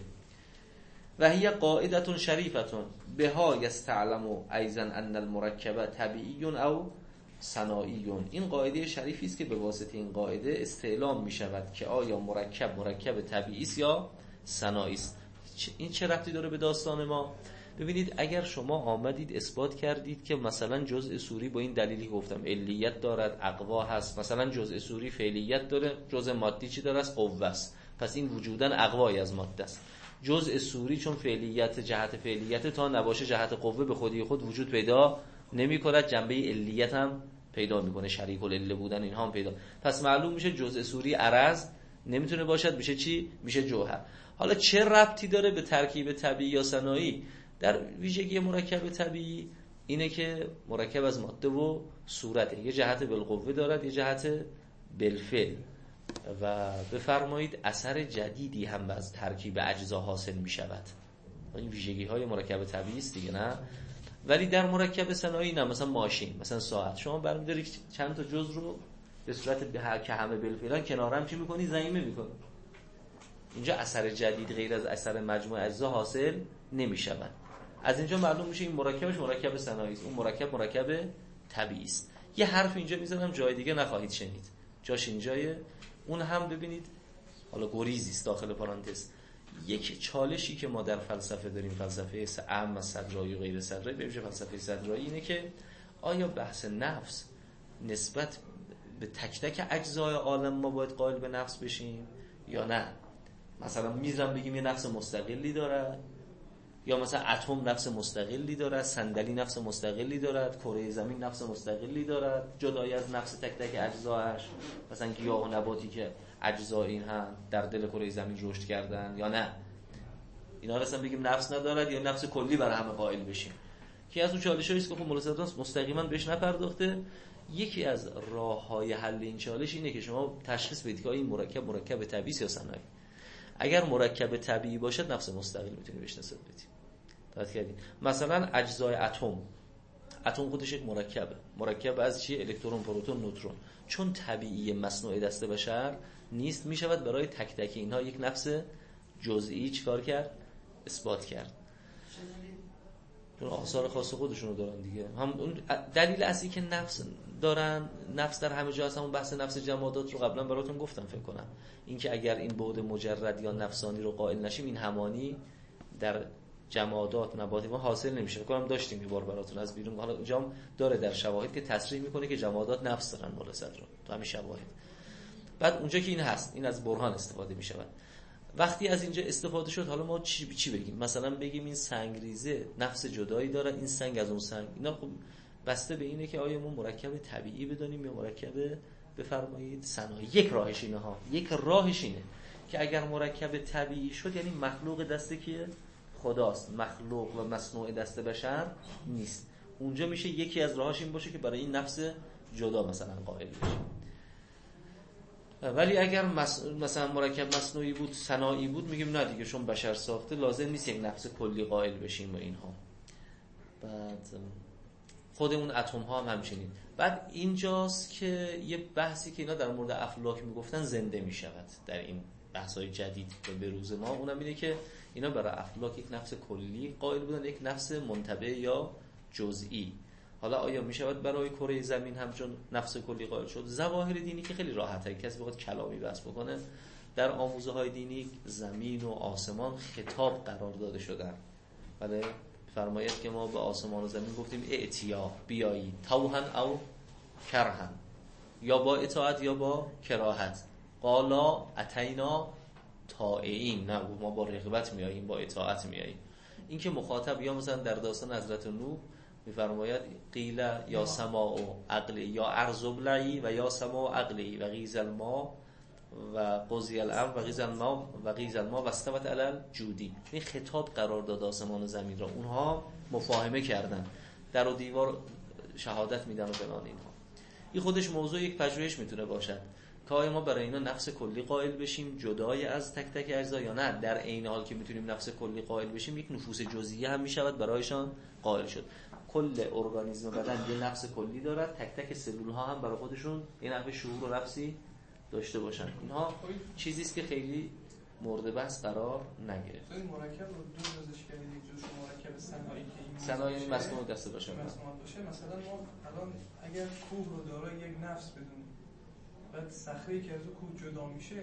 و هی قاعدة شریفة بها یستعلم ایضا ان المرکب طبیعی او صناعی. این قاعده شریفی است که به واسطه این قاعده استعلام می شود که آیا مرکب مرکب طبیعی است یا صناعی است. این چه ربطی داره به داستان ما؟ ببینید اگر شما آمدید اثبات کردید که مثلا جزء صوری با این دلیلی گفتم علیت دارد، اقوا هست، مثلا جزء صوری فعلیت داره، جزء مادی چی داره؟ است، قوه است، پس این وجودن اقوای از ماده است. جزء صوری چون فعلیت جهت فعلیت تا نباشه جهت قوه به خودی خود وجود پیدا نمی کند، جنبه علیت هم پیدا میکنه، شریک العله بودن اینها هم پیدا. پس معلوم میشه جزء صوری عرض نمیتونه باشد، میشه چی؟ میشه جوهر. حالا چه ربطی داره به ترکیب طبیعی یا صناعی؟ در ویژگی مرکب طبیعی اینه که مرکب از ماده و صورته، یه جهت بالقوه دارد، یه جهت بالفعل، و بفرمایید اثر جدیدی هم از ترکیب اجزا حاصل می شود. این ویژگی های مرکب طبیعی است دیگه، نه؟ ولی در مرکب صناعی نه، مثلا ماشین، مثلا ساعت، شما برمی‌داری چند تا جزء رو به صورت به که همه بالفعل کنار هم چی می‌کنی؟ ضمیمه می‌کنی. اینجا اثر جدید غیر از اثر مجموع اجزا حاصل نمی‌شود. از اینجا معلوم میشه این مرکبش مرکب صناعی است، اون مرکب مرکب طبیعی است. یه حرف اینجا می‌زنم جای دیگه نخواهید شنید، جاش اینجایه. اون هم ببینید، حالا گریزی است داخل پرانتز، یک چالشی که ما در فلسفه داریم، فلسفه اعم صدرایی و غیر صدرایی، ببینید فلسفه صدرایی اینه که آیا بحث نفس نسبت به تک تک اجزای عالم ما باید قائل به نفس بشیم یا نه؟ مثلا میزم بگیم یه نفس مستقلی داره، یا مثلا اتم نفس مستقلی داره، صندلی نفس مستقلی دارد، کره زمین نفس مستقلی دارد جدای از نفس تک تک اجزاش، مثلا گیاه و نباتی که اجزای این هم در دل کره زمین رشد کردن، یا نه اینا رسن بگیم نفس ندارد یا نفس کلی برای همه قائل بشیم. که از اون چالشایی است که خب مولانا مستقیما بهش نپرداخته. یکی از راه‌های حل این چالش اینه که شما تشخیص بدید که این مرکب مرکب طبیعی یا صناعی. اگر مرکب طبیعی باشد نفس مستقل میتونی بهش نسبت بدی. درست کردید؟ مثلا اجزای اتم، اتم خودش یک مرکبه، مرکب از چی؟ الکترون، پروتون، نوترون. چون طبیعی مصنوع دست بشر نیست، میشود برای تک تک اینها یک نفس جزئی چیکار کرد؟ اثبات کرد. چون آثار خاص خودشونو دارن دیگه. هم اون دلیل اصلی که نفس دارن، نفس در همه جا هست، همون بحث نفس جمادات رو قبلا براتون گفتم فکر کنم. اینکه اگر این بعد مجرد یا نفسانی رو قائل نشیم، این همانی در جمادات نباتی ما حاصل نمیشه. فکر کنم داشتیم یه بار براتون از بیرون، حالا اونجا داره در شواهد که تصریح میکنه که جمادات نفس دارن مولا صدر تو همین شواهد. بعد اونجا که این هست، این از برهان استفاده میشود. وقتی از اینجا استفاده شد، حالا ما چی چی بگیم؟ مثلا بگیم این سنگریزه نفس جدایی داره، این سنگ از اون سنگ. اینا خب بسته به اینه که آیا ما مرکب طبیعی بدونیم یا مرکب بفرمایید صناعی. یک راهش اینه ها، یک راهش اینه که اگر مرکب طبیعی شد یعنی مخلوق دست کیه؟ خداست. مخلوق و مصنوع دست بشر نیست. اونجا میشه یکی از راهاش این باشه که برای این نفس جدا مثلا قائل بشیم. ولی اگر مثلا مرکب مصنوعی بود، صناعی بود، میگیم نه دیگه چون بشر ساخته لازم نیست یک نفس کلی قائل بشیم و اینها. بعد خود اون اتم ها هم همچنین. بعد اینجاست که یه بحثی که اینا در مورد افلاک میگفتن زنده میشود در این بحث‌های جدید که به روز ما، اونم اینه که اینا برای افلاک یک نفس کلی قائل بودن، یک نفس منتبع یا جزئی. حالا آیا میشود برای کره زمین همچون نفس کلی قائل شد؟ ظواهر دینی که خیلی راحته، کسی بخواد کلامی بحث بکنه، در آموزه های دینی زمین و آسمان خطاب قرار داده شدن. بله فرمایید که ما به آسمان و زمین گفتیم ائتیا، بیایی، توهن او کرهن، یا با اطاعت یا با کراهت. قالا اتینا طائعین، نه ما با رغبت میاییم، با اطاعت میاییم. این که مخاطب یا مثلا در داستان حضرت نوح میفرماید قیل یا سماء عقلی یا ارض ابلعی و یا سماء عقلی و غیض الماء و قضی الامر و غیض الماء و غیض الماء و استوت علی الجودی. این خطاب قرار داد آسمان و زمین را، اونها مفاهمه کردن، در و دیوار شهادت میدن و فلان اینها. این خودش موضوع یک پژوهش میتونه باشد که آیا ما برای اینا نفس کلی قائل بشیم جدای از تک تک اجزا، یا نه در عین حال که میتونیم نفس کلی قائل بشیم یک نفوس جزئیه هم میشود برایشان قائل شد. کل ارگانیسم بدن یه نفس کلی دارد، تک تک سلول ها هم برای خودشون این نحوه شعور و نفسی داشته باشن. اینها چیزی است که خیلی مورد بحث قرار نگرفت. این مرکب رو دو جزش کردید، یک جزش مرکب صنایعی که این صنایعی مصنوع دسته باشه. مصنوع باشه. مثلا ما الان اگر کوه رو دارای یک نفس بدونیم، بعد صخره‌ای که از اون کوه جدا میشه،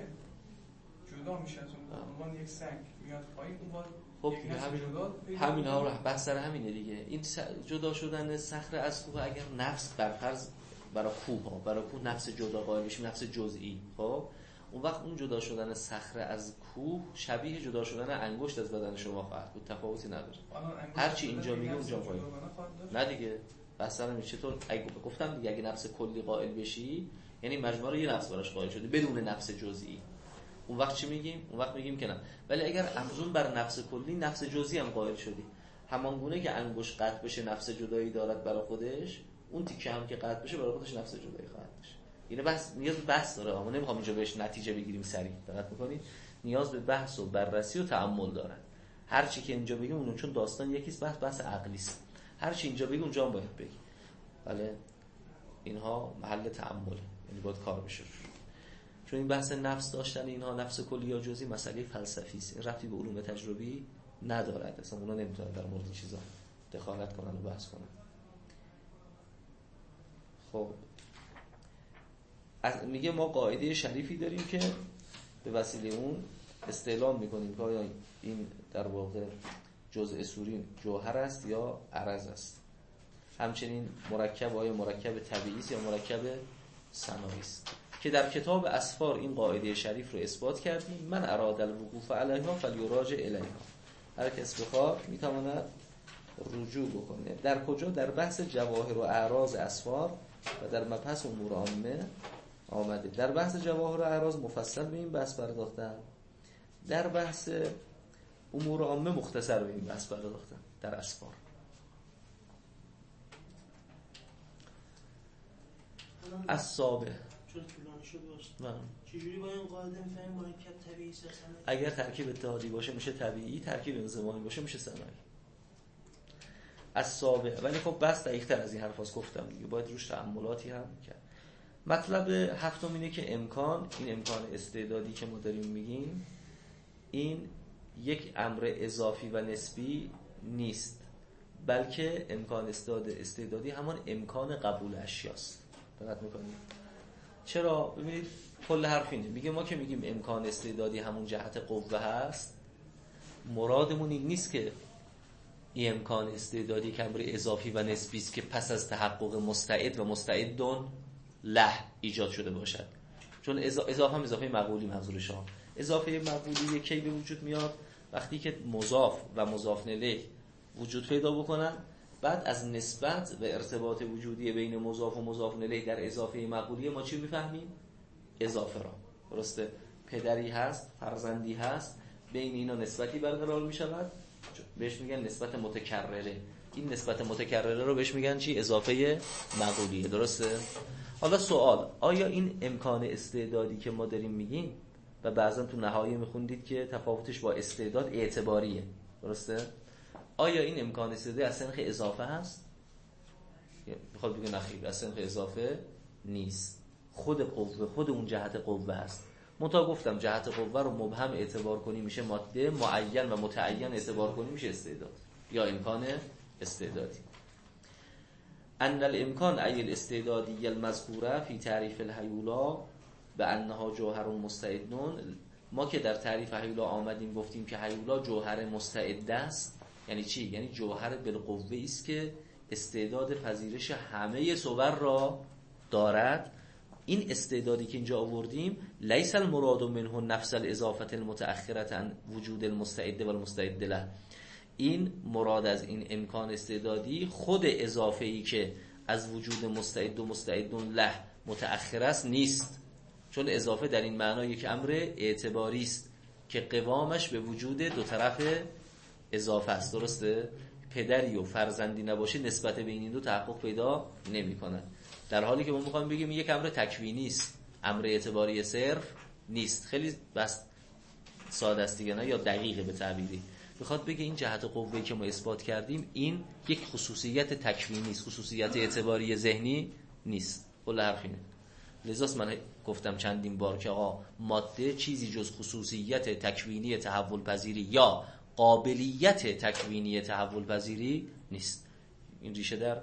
جدا میشه از اون عنوان یک سنگ میاد پایین، اون باز خب همین همین ها رو بحث سر همینه دیگه. این جدا شدن صخره از کوه، اگر نفس بر فرض برای کوه ها، برای کوه نفس جدا قائل بشیم، نفس جزئی، خب اون وقت اون جدا شدن صخره از کوه شبیه جدا شدن انگشت از بدن شما خواهد بود، تفاوتی نداره. هر چی اینجا میگه اونجا پایین. نه دیگه بحث سر همین. چطور اگه گفتم دیگه اگه نفس کلی قائل بشی یعنی مجموعه یه نفس براش قائل شده بدون نفس جزئی، اون وقت چی میگیم؟ اون وقت میگیم که نه. ولی اگر افزون بر نفس کلی نفس جزئی هم قائل شدی، همان گونه که انگشت قطع بشه نفس جدایی دارد برای خودش، اون تیکه هم که قطع بشه برای خودش نفس جدایی خواهد داشت. اینه بس نیاز به بحث داره، اما نمیخوام اینجا بهش نتیجه بگیریم سریع. دقت میکنید نیاز به بحث و بررسی و تأمل داره. هر چی که اینجا بگیم اون چون داستان یکیست، بحث بحث عقلی است. هر چی اینجا بگیم اونجا هم باید بگیم. بله اینها محل تأمل، یعنی باید کار بشه. چون این بحث نفس داشتن اینها، نفس کلی یا جزئی، مسئله فلسفی است. این ربطی به علوم تجربی ندارد. اصلا اونا نمیتونن در مورد چیزا دخالت کنن و بحث کنن. خب میگه ما قاعده شریفی داریم که به وسیله اون استعلام میکنیم که آیا این در واقع جزء صوری جوهر است یا عرض است. همچنین مرکب آیا مرکب طبیعی است یا مرکب صناعی است، که در کتاب اسفار این قاعده شریف رو اثبات کردیم. من اراد الوقوف علیها فلیراجع الیها. هر کس بخواد میتواند رجوع بکنه. در کجا؟ در بحث جواهر و اعراض اسفار و در مبحث امور عامه آمده. در بحث جواهر و اعراض مفصل به این بحث پرداختن، در بحث امور عامه مختصر به این بحث پرداختن در اسفار. الصابع چون طولانی شد باشه. نه. چجوری با این قاعده میفهمیم مرکب طبیعی است؟ اگر ترکیب اتحادی باشه میشه طبیعی، ترکیب انضمامی باشه میشه صنایعی. الصابع. ولی خب بس دقیق‌تر از این حرفاست گفتم دیگه، باید روش تأملاتی هم کرد. مطلب هفتم اینه که امکان، این امکان استعدادی که ما داریم میگیم، این یک امر اضافی و نسبی نیست، بلکه امکان استعداد استعدادی همان امکان قبول اشیاست. دقت میکنید؟ چرا؟ ببینید کل حرف اینه، میگه ما که میگیم امکان استعدادی همون جهت قوه هست، مرادمون این نیست که این امکان استعدادی که امر اضافی و نسبی است که پس از تحقق مستعد و مستعدون له ایجاد شده باشد. چون اضافه هم اضافه مقبولی منظور شما. اضافه مقبولی کی به وجود میاد؟ وقتی که مضاف و مضاف الیه وجود پیدا بکنن، بعد از نسبت و ارتباط وجودی بین مضاف و مضاف الیه در اضافه مقبولی ما چی میفهمیم؟ اضافه را. درسته؟ پدری هست، فرزندی هست، بین اینا نسبتی برقرار میشود، بهش میگن نسبت متکرره. این نسبت متکرره رو بهش میگن چی؟ اضافه مقبولیه. درسته؟ حالا سوال، آیا این امکان استعدادی که ما داریم میگیم و بعضا تو نهایی میخوندید که تفاوتش با استعداد اعتباریه، درسته؟ آیا این امکان استعدادی از سنخ اضافه هست؟ میخواد بگه نخیر، از سنخ اضافه نیست. خود قوه، خود اون جهت قوه هست. منتها گفتم جهت قوه رو مبهم اعتبار کنی میشه ماده، معین و متعین اعتبار کنی میشه استعداد یا امکان استعدادی. ان الامکان ای الاستعدادی المذکوره فی تعریف الهیولا به انها جوهر مستعدون. ما که در تعریف هیولا آمدیم گفتیم که هیولا جوهر مستعد است. یعنی چی؟ یعنی جوهر بالقوه است که استعداد پذیرش همه صور را دارد. این استعدادی که اینجا آوردیم لیس المراد منه نفس الاضافه المتأخره عن وجود المستعد و المستعد له. این مراد از این امکان استعدادی خود اضافه‌ای که از وجود مستعد و مستعدون له متأخر است نیست، چون اضافه در این معنی یک امر اعتباری است که قوامش به وجود دو طرف اضافه است. درسته؟ پدری و فرزندی نباشه نسبت بین این دو تحقق پیدا نمی‌کند. در حالی که ما می‌خوایم بگیم یک امر تکوینی است، امر اعتباری صرف نیست. خیلی بس ساده است دیگه، نه یا دقیقه به تعبیری. میخواد بگه این جهت قوه‌ای که ما اثبات کردیم این یک خصوصیت تکوینی است، خصوصیت اعتباری ذهنی نیست. کل حرف اینه. لذاست من گفتم چندین بار که آقا ماده چیزی جز خصوصیت تکوینی تحول پذیری یا قابلیت تکوینی تحول پذیری نیست. این ریشه در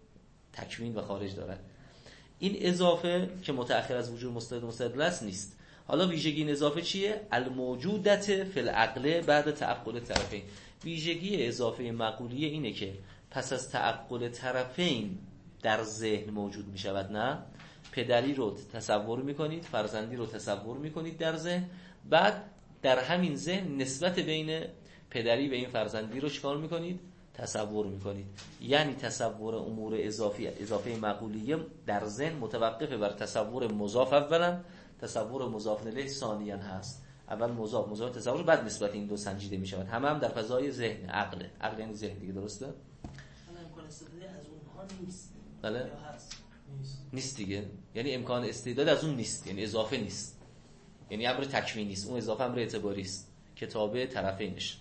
تکوین و خارج داره. این اضافه که متأخر از وجود مستعد مستعد است نیست. حالا ویژگی این اضافه چیه؟ الموجودت فی العقل بعد تعقل طرفین. ویژگی اضافه معقولیه اینه که پس از تعقل طرفین در ذهن موجود می شود. نه؟ پدری رو تصور می کنید، فرزندی رو تصور می کنید در ذهن، بعد در همین ذهن نسبت بین پدری و این فرزندی رو چکار می کنید؟ تصور می کنید. یعنی تصور امور اضافی اضافه معقولیه در ذهن متوقفه بر تصور مضاف اولا، تصور مضاف الیه ثانیاً هست. اول مضاف مضاف تصور، بعد نسبت این دو سنجیده می شود. همه هم در فضای ذهن، عقل. عقل یعنی ذهن دیگه، درسته؟ الان امکان استعدادی از اونها نیست. بله؟ یا هست؟ نیست. نیست دیگه. یعنی امکان استعداد از اون نیست، یعنی اضافه نیست. یعنی امر تکوینی نیست. اون اضافه امر اعتباری است که تابع طرفینش.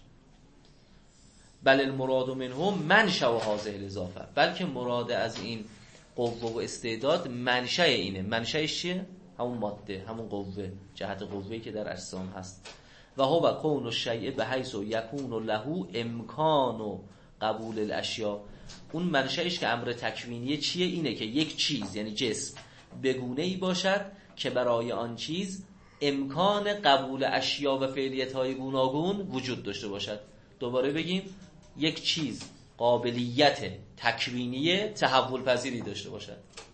بل المراد منهم منشأ هذه الاضافه. بلکه مراد از این قوه و استعداد منشأ اینه. منشأش چیه؟ همون ماده، همون قوه، جهت قوه‌ای که در اجسام هست. و هو کون الشیء بحیث یکون له امکان و قبول الاشیاء. اون منشأش که امر تکوینیه چیه؟ اینه که یک چیز یعنی جسم بگونه‌ای باشد که برای آن چیز امکان قبول اشیا و فعلیت‌های گوناگون وجود داشته باشد. دوباره بگیم یک چیز قابلیت تکوینی تحول پذیری داشته باشد.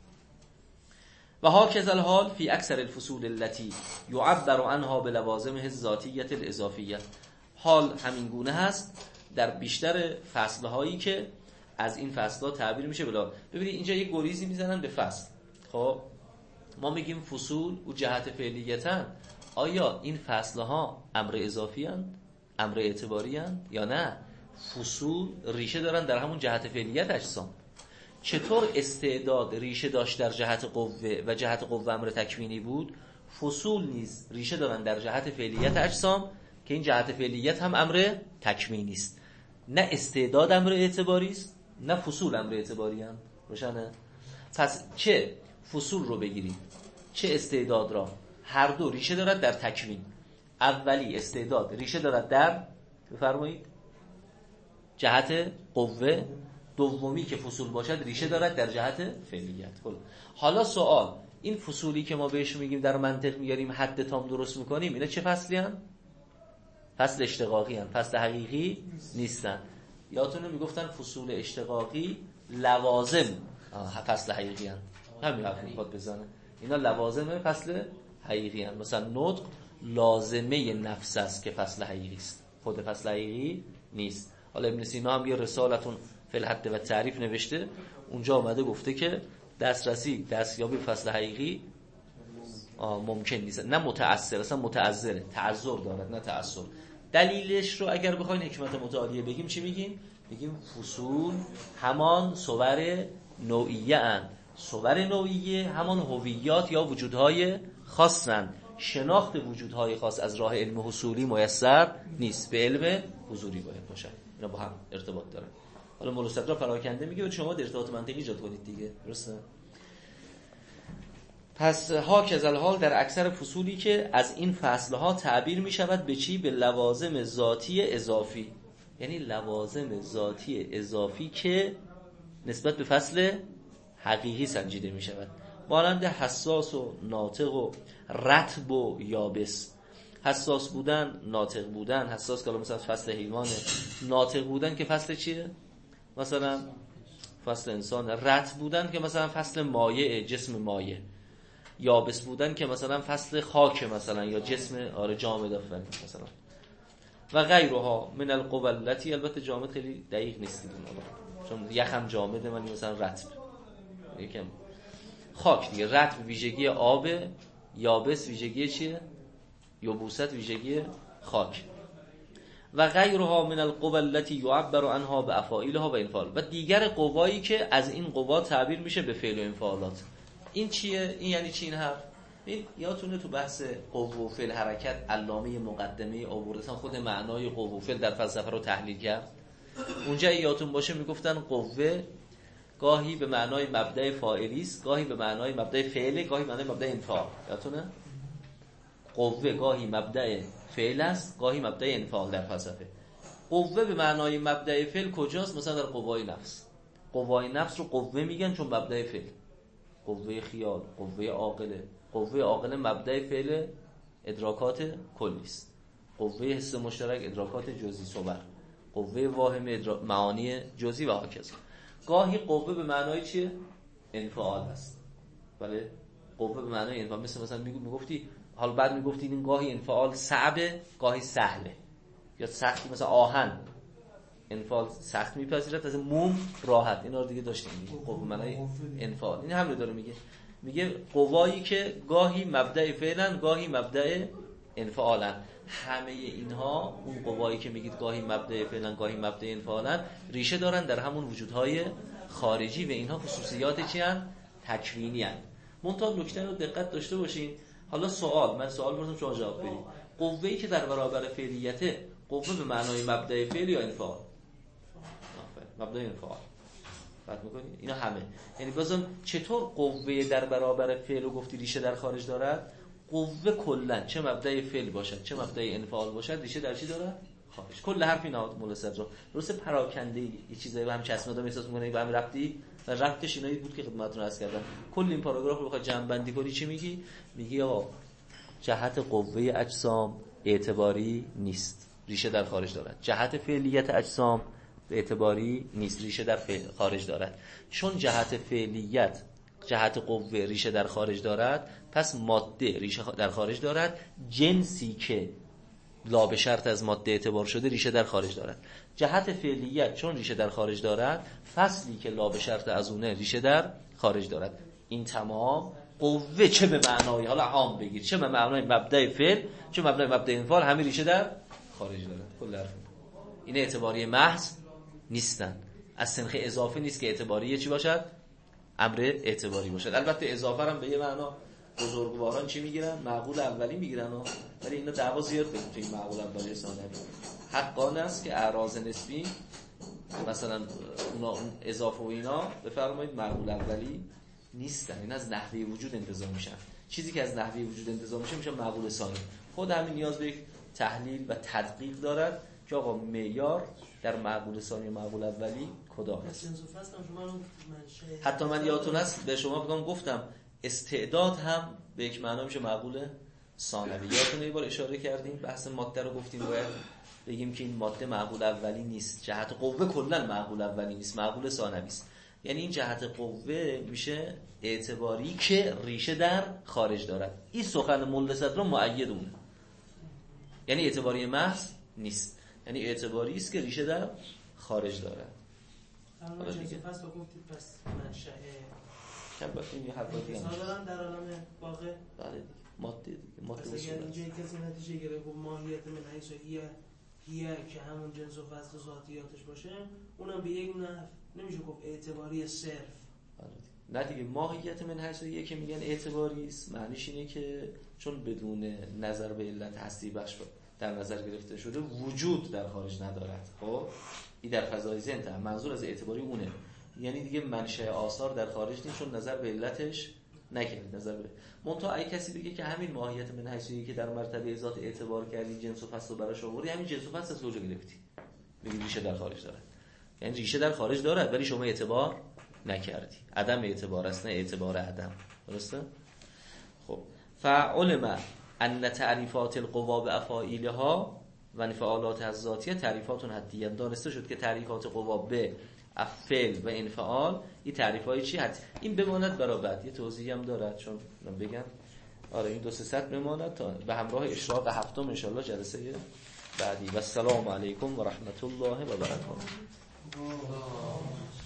و هاکذا الحال فی اکثر الفصول التي یعبر عنها بلوازمه الذاتیه الاضافیه. حال همین گونه هست در بیشتر فصل‌هایی که از این فصل‌ها تعبیر میشه بلا. ببینید اینجا یک گریزی میزنن به فصل. خب ما میگیم فصول و جهت فعلیتن. آیا این فصل‌ها امر اضافی اند؟ امر اعتباری اند یا نه؟ فصول ریشه دارن در همون جهت فعلیت اجسام. چطور استعداد ریشه داشت در جهت قوه و جهت قوه امر تکوینی بود، فصول نیز ریشه دارن در جهت فعلیت اجسام که این جهت فعلیت هم امر تکوینی است. نه استعداد امر اعتباری است، نه فصول امر اعتباری هم. روشنه؟ پس چه فصول رو بگیریم چه استعداد را، هر دو ریشه دارد در تکوین. اولی استعداد ریشه دارد در بفرمایید جهت قوه، دومی که فصول باشد ریشه دارد در جهت فعلیت. حالا سوال، این فصولی که ما بهش میگیم در منطق میاریم حد تام درست میکنیم، اینا چه فصلی هستند؟ فصل اشتقاقی هستند، فصل حقیقی نیستن. یادتونه میگفتن فصول اشتقاقی لوازم فصل حقیقی هستند. همین حرف میخواد بزنه. اینا لوازم فصل حقیقی هستند. مثلا نطق لازمه نفس است که فصل حقیقی است، خود فصل حقیقی نیست. حالا ابن سینا هم یه رسالتون فی الحد و تعریف نوشته، اونجا آمده گفته که دسترسی دستیابی فصل حقیقی ممکن نیست، نه متأثر، اصلا متعذره، تعذر دارد نه تأثر. دلیلش رو اگر بخواین حکمت متعالیه بگیم چی میگیم؟ میگیم فصول همان صور نوعیه اند. صور نوعیه همون هویات یا وجودهای خاصن. شناخت وجودهای خاص از راه علم حصولی میسر نیست، به علم حضوری باید باشه. اینا با هم ارتباط دارن. حالا مولا صدرا پراکنده میگه شما در ارتباط منطقی ایجاد کنید دیگه، درسته؟ پس ها کذل حال در اکثر فصولی که از این فصلها تعبیر می شود به چی؟ به لوازم ذاتی اضافی، یعنی لوازم ذاتی اضافی که نسبت به فصل حقیقی سنجیده می شود، مانند حساس و ناطق و رطب و یابس. حساس بودن، ناطق بودن، حساس که مثلا فصل حیوانه، ناطق بودن که فصل چیه؟ مثلا فصل انسان. رطب بودن که مثلا فصل مایع، جسم مایع. یابس بودن که مثلا فصل خاک مثلا یا جسم آره جامد افن مثلا. و غیرها من القوى التي، البته جامد خیلی دقیق نیست دیگه، چون یخم جامده، من مثلا رطب یکم خاک دیگه. رطب ویژگی آب، یابس ویژگی چیه؟ یبوست ویژگی خاک. و غیرها من القوى التي يعبر عنها بافاعلها و انفعال، و دیگر قوایی که از این قوا تعبیر میشه به فعل و انفعالات. این چیه؟ این یعنی چی این حرف؟ این یادتونه تو بحث قوه و فعل حرکت علامه مقدمه آوردن خود معنای قوه و فعل در فلسفه رو تحلیل کرد. اونجا یادتون باشه میگفتن قوه گاهی به معنای مبدأ فاعلی است، گاهی به معنای مبدأ فعل، گاهی به معنای مبدأ انفعال. یادتونه؟ قوه گاهی مبدأ فعل است، گاهی مبدأ انفعال در فلسفه. قوه به معنای مبدأ فعل کجاست؟ مثلا در قوای نفس. قوای نفس رو قوه میگن چون مبدأ فعل. قوه خیال، قوه عاقله. قوه عاقله مبدأ فعل ادراکات کلی است. قوه حس مشترک ادراکات جزئی صور. قوه واهمه ادراک معانی جزئی و هاکذا. گاهی قوه به معنای چیه؟ انفعال است. بله، قوه به معنای انفعال. مثل مثلا میگفتی حالا بعد میگفتی این گاهی انفعال صعبه، گاهی سهله، یا سختی، مثلا آهن انفعال سخت میپذیرد، از موم راحت. اینا رو دیگه داشتیم دیگه. قوه به معنای انفعال. این هم رو داره میگه. میگه قوایی که گاهی مبدأ فعلن، گاهی مبدأ انفعالن. همه اینها، اون قوایی که میگید گاهی مبدأ فعلن، گاهی مبدأ انفعالن، ریشه دارن در همون وجودهای خارجی و اینها خصوصیات چی هستند؟ تکوینی هستند. منتها نکته رو دقت داشته باشین. حالا سوال، من سوال می‌پرسم شما جواب بدید. قوه‌ای که در برابر فعلیته، قوه به معنای مبدأ فعل یا انفعال؟ مبدأ انفعال. فرق می‌کنید؟ اینا همه. یعنی بازم چطور قوه در برابر فعل رو گفتی ریشه در خارج دارد؟ قوه کلا چه مبدأ فعل باشد چه مبدأ انفعال باشد ریشه در چی داره؟ خارج. کل حرف اینا مولا صدرا درسته پراکنده یه چیزایی به هم چسبونده، احساس می‌کنید به هم ربطی و ربطش اینایی بود که خدمتتون عرض کردم. کل این پاراگراف رو بخواد جمع بندی کنی چی میگی؟ میگی آقا جهت قوه اجسام اعتباری نیست، ریشه در خارج دارد. جهت فعلیت اجسام اعتباری نیست، ریشه در فعل خارج دارد. چون جهت فعلیت جهت قوه ریشه در خارج دارد، پس ماده ریشه در خارج دارد. جنسی که لا به شرط از ماده اعتبار شده ریشه در خارج دارد. جهت فعلیت چون ریشه در خارج دارد، فصلی که لا به شرط از اونه ریشه در خارج دارد. این تمام قوه چه به معنای حالا عام بگیر، چه به معنای مبدأ فعل، چه مبدأ مبدأ انفعال، همه ریشه در خارج دارد. کل حرف این اعتباری محض نیستن. از سنخ اضافه نیست که اعتباری چی باشد؟ امر اعتباری باشد. البته اضافه هم به یه معنا بزرگواران چی میگیرن؟ معقول اولی میگیرن، ولی اینا دعوا زیاد بدیم توی معقول اولی ثانوی. حقانه است که اعراض نسبی مثلا اونا اضافه و اینا بفرمایید معقول اولی نیستن. این از نحوه وجود انتزاع میشن. چیزی که از نحوه وجود انتزاع میشه میشه معقول ثانی. خود همین نیاز به یک تحلیل و تدقیق دارد که آقا معیار در معقول ثانی و معقول اولی کدام است. حتی من یادتون است به شما بگم گفتم استعداد هم به یک معنا میشه معقول ثانوی. یادتونه یه بار اشاره کردیم بحث ماده رو گفتیم باید بگیم که این ماده معقول اولی نیست. جهت قوه کلا معقول اولی نیست، معقول ثانوی است. یعنی این جهت قوه میشه اعتباری که ریشه در خارج دارد. این سخن مولا صدرا مؤید اونه. یعنی اعتباری محض نیست، یعنی اعتباری است که ریشه در خارج دارد. حالا دیگه پس تو گفتید پس منشأ کم بخیم یه حرفا دیگه مثلا دارم در عالم واقع بله دیگه ماده دیگه ماده مثلا اگر اینجا کسی نتیجه گرفت و ماهیت من حیث هیه هیه که همون جنس و فصل ذاتیاتش باشه، اونم به یک نحو نمیشه گفت اعتباری صرف. بله نه دیگه. ماهیت من حیثیه که میگن اعتباری است، معنیش اینه که چون بدون نظر به علت هستی بخش در نظر گرفته شده وجود در خارج ندارد. خب این در فضای ذهن تا منظور از اعتباری اونه، یعنی دیگه منشأ آثار در خارج نیست چون نظر به علتش نکرد. نظر به منتها اگه کسی بگه که همین ماهیت من حیثیه که در مرتبه ذات اعتبار کردی جنس و فصل رو براش آوردی، همین جنس و فصل از کجا گرفتی؟ میگه ریشه در خارج داره. یعنی ریشه در خارج داره ولی شما اعتبار نکردی. عدم اعتبار است، نه اعتبار عدم. درسته؟ خب فعلم ان تعریفات القوا بافاعیلها و انفعالات الذاتیه تعریفات حدیه. دانسته شد که تعریفات قوا به فعل و انفعال این تعریفای چی هست؟ این بماند برای بعد یه توضیحی هم دارد چون من بگم آره این دو سه سطر بماند تا به همراه اشراق هفتم ان شاء الله جلسه بعدی. و السلام علیکم و رحمت الله و برکاته.